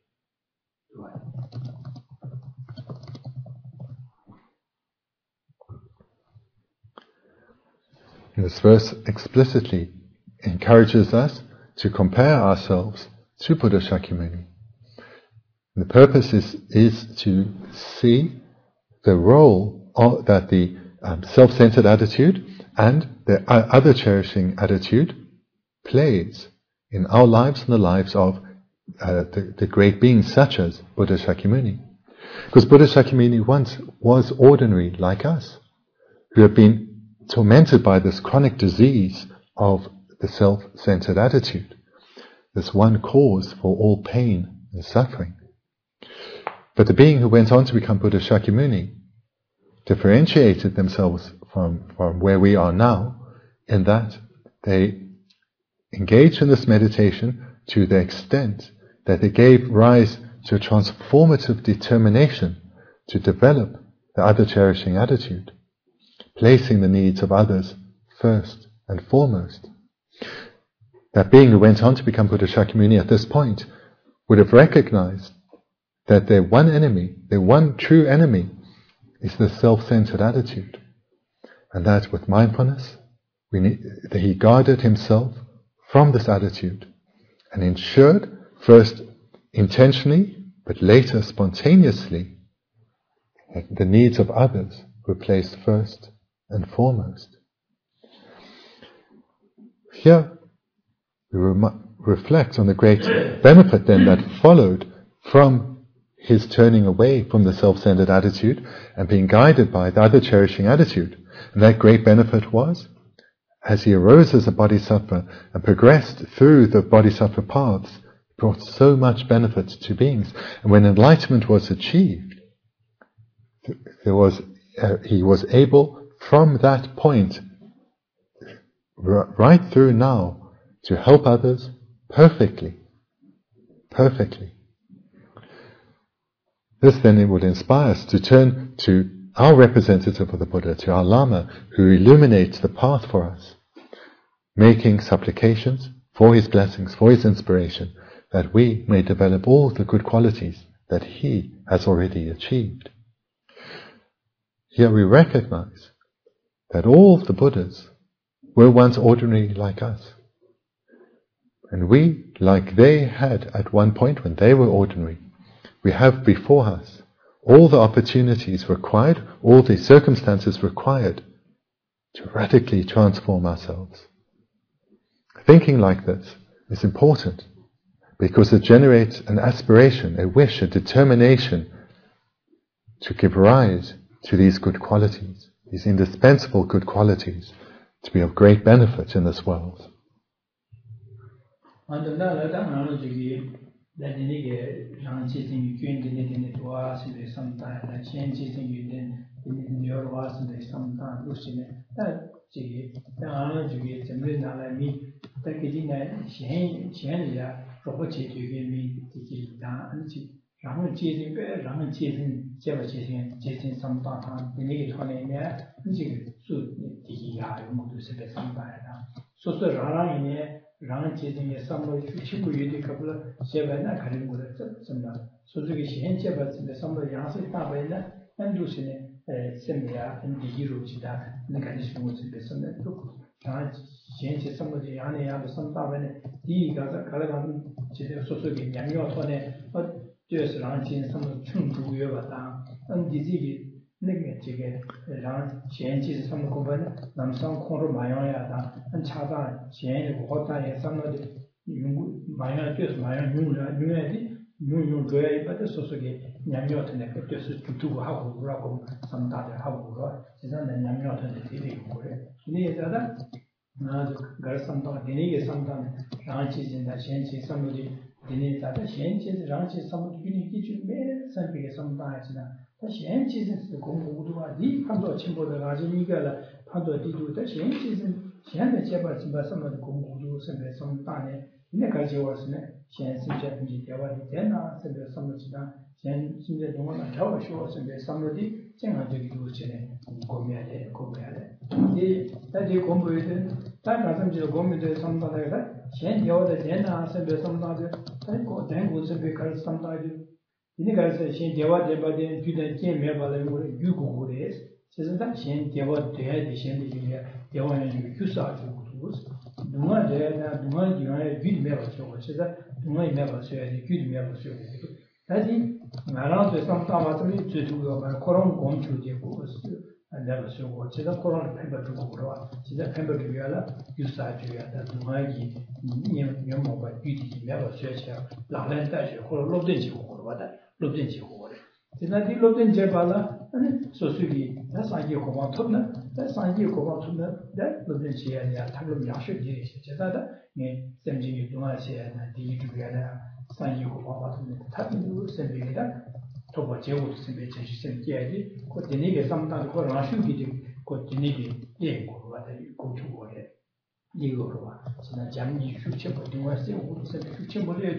Speaker 2: This verse explicitly encourages us to compare ourselves to Buddha Shakyamuni. The purpose is, is to see the role of, that the um, self-centered attitude and the uh, other cherishing attitude plays in our lives and the lives of uh, the, the great beings such as Buddha Shakyamuni. Because Buddha Shakyamuni once was ordinary like us, who have been tormented by this chronic disease of the self-centered attitude, this one cause for all pain and suffering. But the being who went on to become Buddha Shakyamuni differentiated themselves from, from where we are now in that they engaged in this meditation to the extent that they gave rise to a transformative determination to develop the other cherishing attitude, placing the needs of others first and foremost. That being who went on to become Buddha Shakyamuni at this point would have recognized that their one enemy, their one true enemy, is the self-centered attitude. And that with mindfulness, we need, that he guarded himself from this attitude and ensured, first intentionally, but later spontaneously, that the needs of others were placed first and foremost. Here, we rem- reflect on the great benefit then that followed from his turning away from the self-centered attitude and being guided by the other cherishing attitude. And that great benefit was, as he arose as a bodhisattva and progressed through the bodhisattva paths, brought so much benefit to beings. And when enlightenment was achieved, there was uh, he was able, from that point, r- right through now, to help others perfectly. Perfectly. This then it would inspire us to turn to our representative of the Buddha, to our Lama, who illuminates the path for us, making supplications for his blessings, for his inspiration, that we may develop all the good qualities that he has already achieved. Here we recognize that all the Buddhas were once ordinary like us. And we, like they had at one point when they were ordinary, we have before us all the opportunities required, all the circumstances required to radically transform ourselves. Thinking like this is important because it generates an aspiration, a wish, a determination to give rise to these good qualities, these indispensable good qualities, to be of great benefit in this world.
Speaker 1: Rāngā jīsīṃ pē, rāngā jīsīṃ, jēvā jīsīṃ, jīsīṃ samtā tāṃ, dīnī kī tōne nē, nīchī kī sū tīkī yā yu mūtū sīpē samtā yā tā. Sū sū rāngā yī nē, rāngā jīsīṃ yā samtā yu chīpū yu tī kāpula, jēvā nā kārī mūtā samtā. Sū sū kī shēn jēvā sīpē samtā yāngsī tāpā yā nā, nā rū sī nē, sīm yā, dīkī rū chī tā, nā kārī shī mūtū sīpē samtā. rāngā shēn chē samgō chē yāne yāne samtā bāne dī gāsa kāla kāla chē tē sōsō kē nyamyō tō nē tēs rāngā chēn samgō chūng chūg yō bā tāng ān dī zī kī nē kē chē kē rāngā shēn chē samgō kō bā nē nām sāng khōng rō mā yōng yā tāng ān chā tāng shēn yō kō tāng yā samgō tē mā yōng tēs mā yōng nyūng yā nyūng yā tē nyūng nyūng rō yā yī bā tē sōsō kē nyamyō tō nē kē tēs chū tū hā kō rā kō samtā tē hā kō rō chē sā nē nyamyō tō nē tē tē kō rē nē yā tā gar samtā dīnī kē samtā rāngā chē chē tā shēn chē samgō tē dīnī tā tā shēn chē rāngā chē samgō tē kī kī chū mē sāmpī kē samtā yā chē tā tā shēn chē sē gōng gō gu wā dī pāntō chīmbō tā gā chē nī kā lā pāntō tī tū tā shēn chē sē shēn tā chē pā chī pā samgō tē gōng gō gu sāmpī samtā nē nē kā chē wā sē nē shēn sīm chē pī tē wā tē tē nā sāmpī samgō chī tā shēn sīm chē dōngā nā chā wā shō wā sāmpī samgō tē chē ngā tē kī tū chē nē gō mē tē gō mē tē dī tā tē gō mē tē tā kā sāmpī tē gō mē tē samtā tē kā shēn tē wā tē tē nā sāmpī samtā tē tā gō tē gō sāmpī kā samtā tē dīnī kā sā shēn tē wā tē pā tē jū tē kē mē pā tē gō rē jū gō gō rē sē sā tā shēn tē wā tē tē shēn tē kī tē wā yā jū sā jū gō tū gō sā dūngā tē tā dūngā jī wā yā jū tē mē pā sō gō sē sā dūngā yī mē pā sō yā tē jū tē mē pā sō yā tā tī ngā rā tē samtā wā tē mē tsū tū gō pā kō rōng gōng chū tē gō mē pā sō gō sē tā kō rōng pē pā chū gō rō sē tā pē pā chū yā lā jū sā jū yā tā dūngā jī nyam mō pā jū tē mē pā sō yā chā lā lēn tā chū kō rō lōb tēn chī gō rō wā tā lōb tēn chī gō rē sē tā tī lōb tēn chē pā lā sō sū kī tā sāng kī kō pā tōp nā tā sāng kī kō pā tōp nā tā lōb tēn chī yā yā tā lōb yā shū jī rē shē chē tā tā ngē sēm jī kī dūngā chē yā tā tī kī chū yā tā sāng kī kō pā pā tōp nā tā tī lō sēm bī kī tā tō pā chē wū tō sēm bī chē shū sēm kī yā tī kō tī nī kī sāṃ tā kō rā shū kī tī kō tī nī kī yē kō rō wā tā kō chū kō rē yī kō rō wā sē nā jāṃ jī shū chē pā tī wā sē wū tō sēm shū chē pā rē tū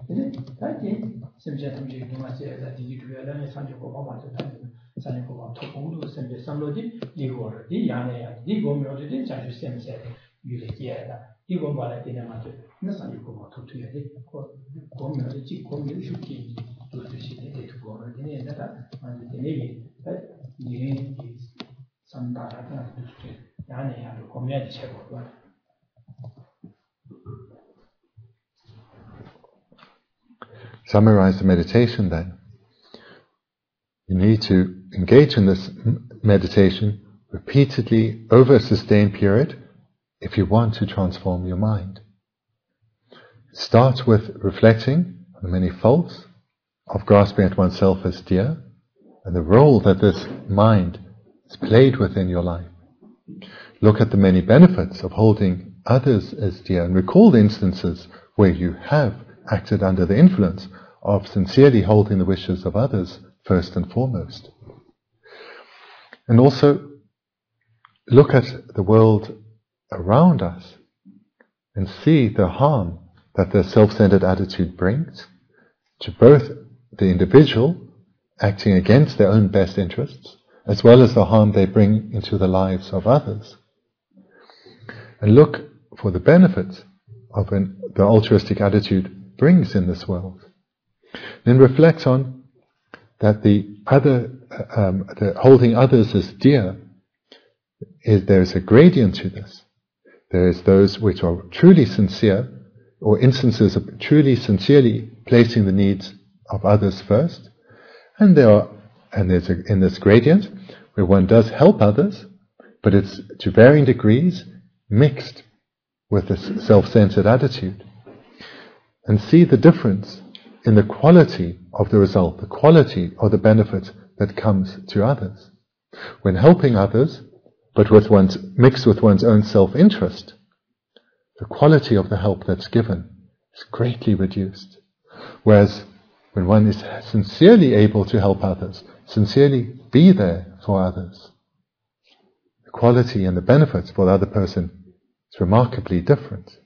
Speaker 1: That Simjam Jimasi, that you do a learning Sanjo Koma, Sanjo Koma, Tokundu, Sembe Samlodi, Ligor, the Yana, the Gomio, the Janju Sem said, Yulikiera, the Gomba Dinamatu, Nasan Koma to the Gomio, the Chief Gomio Shuki, to the city to go in that, and the Navy, that the is some Barata, Yana, and Comia Checo.
Speaker 2: Summarize the meditation then. You need to engage in this meditation repeatedly over a sustained period if you want to transform your mind. Start with reflecting on the many faults of grasping at oneself as dear and the role that this mind has played within your life. Look at the many benefits of holding others as dear and recall the instances where you have acted under the influence of sincerely holding the wishes of others first and foremost. And also look at the world around us and see the harm that the self-centered attitude brings to both the individual acting against their own best interests, as well as the harm they bring into the lives of others. And look for the benefits of an, the altruistic attitude brings in this world. Then reflect on that the other, um, the holding others as dear, is there is a gradient to this. There is those which are truly sincere, or instances of truly sincerely placing the needs of others first, and there are, and there's a, in this gradient where one does help others, but it's to varying degrees mixed with this self-centered attitude, and see the difference in the quality of the result, the quality of the benefit that comes to others. When helping others, but with one's, mixed with one's own self-interest, the quality of the help that's given is greatly reduced. Whereas when one is sincerely able to help others, sincerely be there for others, the quality and the benefits for the other person is remarkably different.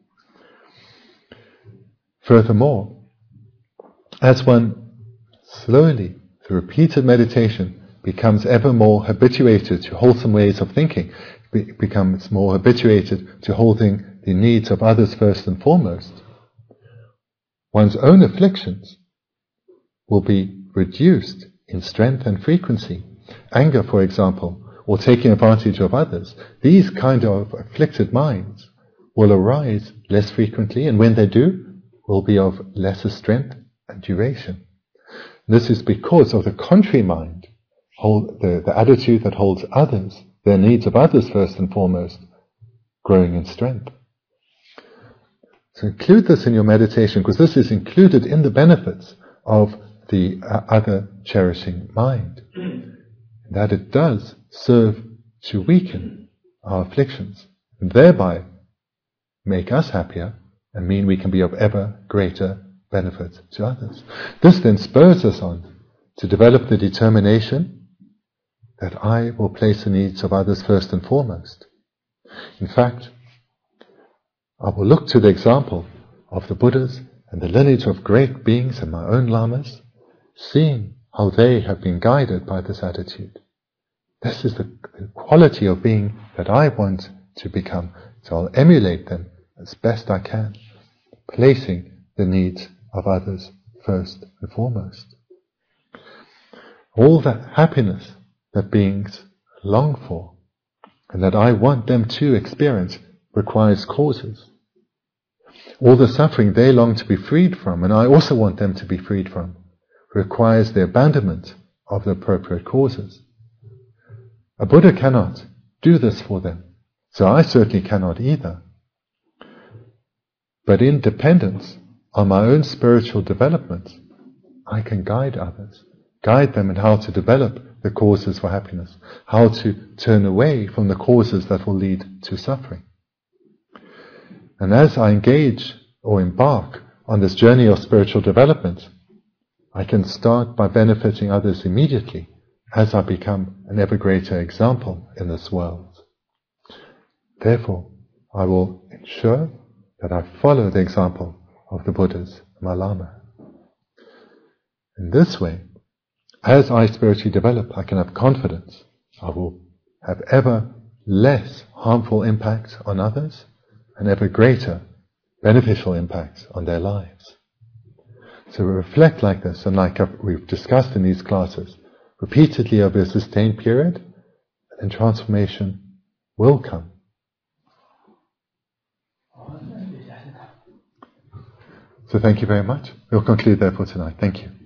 Speaker 2: Furthermore, as one slowly, through repeated meditation, becomes ever more habituated to wholesome ways of thinking, be- becomes more habituated to holding the needs of others first and foremost, one's own afflictions will be reduced in strength and frequency. Anger, for example, or taking advantage of others, these kind of afflicted minds will arise less frequently, and when they do, will be of lesser strength and duration. This is because of the contrary mind, hold, the, the attitude that holds others, their needs of others first and foremost, growing in strength. So include this in your meditation, because this is included in the benefits of the uh, other cherishing mind. That it does serve to weaken our afflictions, and thereby make us happier, and mean we can be of ever greater benefit to others. This then spurs us on to develop the determination that I will place the needs of others first and foremost. In fact, I will look to the example of the Buddhas and the lineage of great beings and my own lamas, seeing how they have been guided by this attitude. This is the, the quality of being that I want to become, so I'll emulate them as best I can, placing the needs of others first and foremost. All the happiness that beings long for and that I want them to experience requires causes. All the suffering they long to be freed from, and I also want them to be freed from, requires the abandonment of the appropriate causes. A Buddha cannot do this for them, so I certainly cannot either. But in dependence on my own spiritual development, I can guide others, guide them in how to develop the causes for happiness, how to turn away from the causes that will lead to suffering. And as I engage or embark on this journey of spiritual development, I can start by benefiting others immediately as I become an ever greater example in this world. Therefore, I will ensure that I follow the example of the Buddhas my Lama. In this way, as I spiritually develop, I can have confidence. I will have ever less harmful impacts on others and ever greater beneficial impacts on their lives. So we reflect like this, and like we've discussed in these classes, repeatedly over a sustained period, and transformation will come. So thank you very much. We'll conclude there for tonight. Thank you.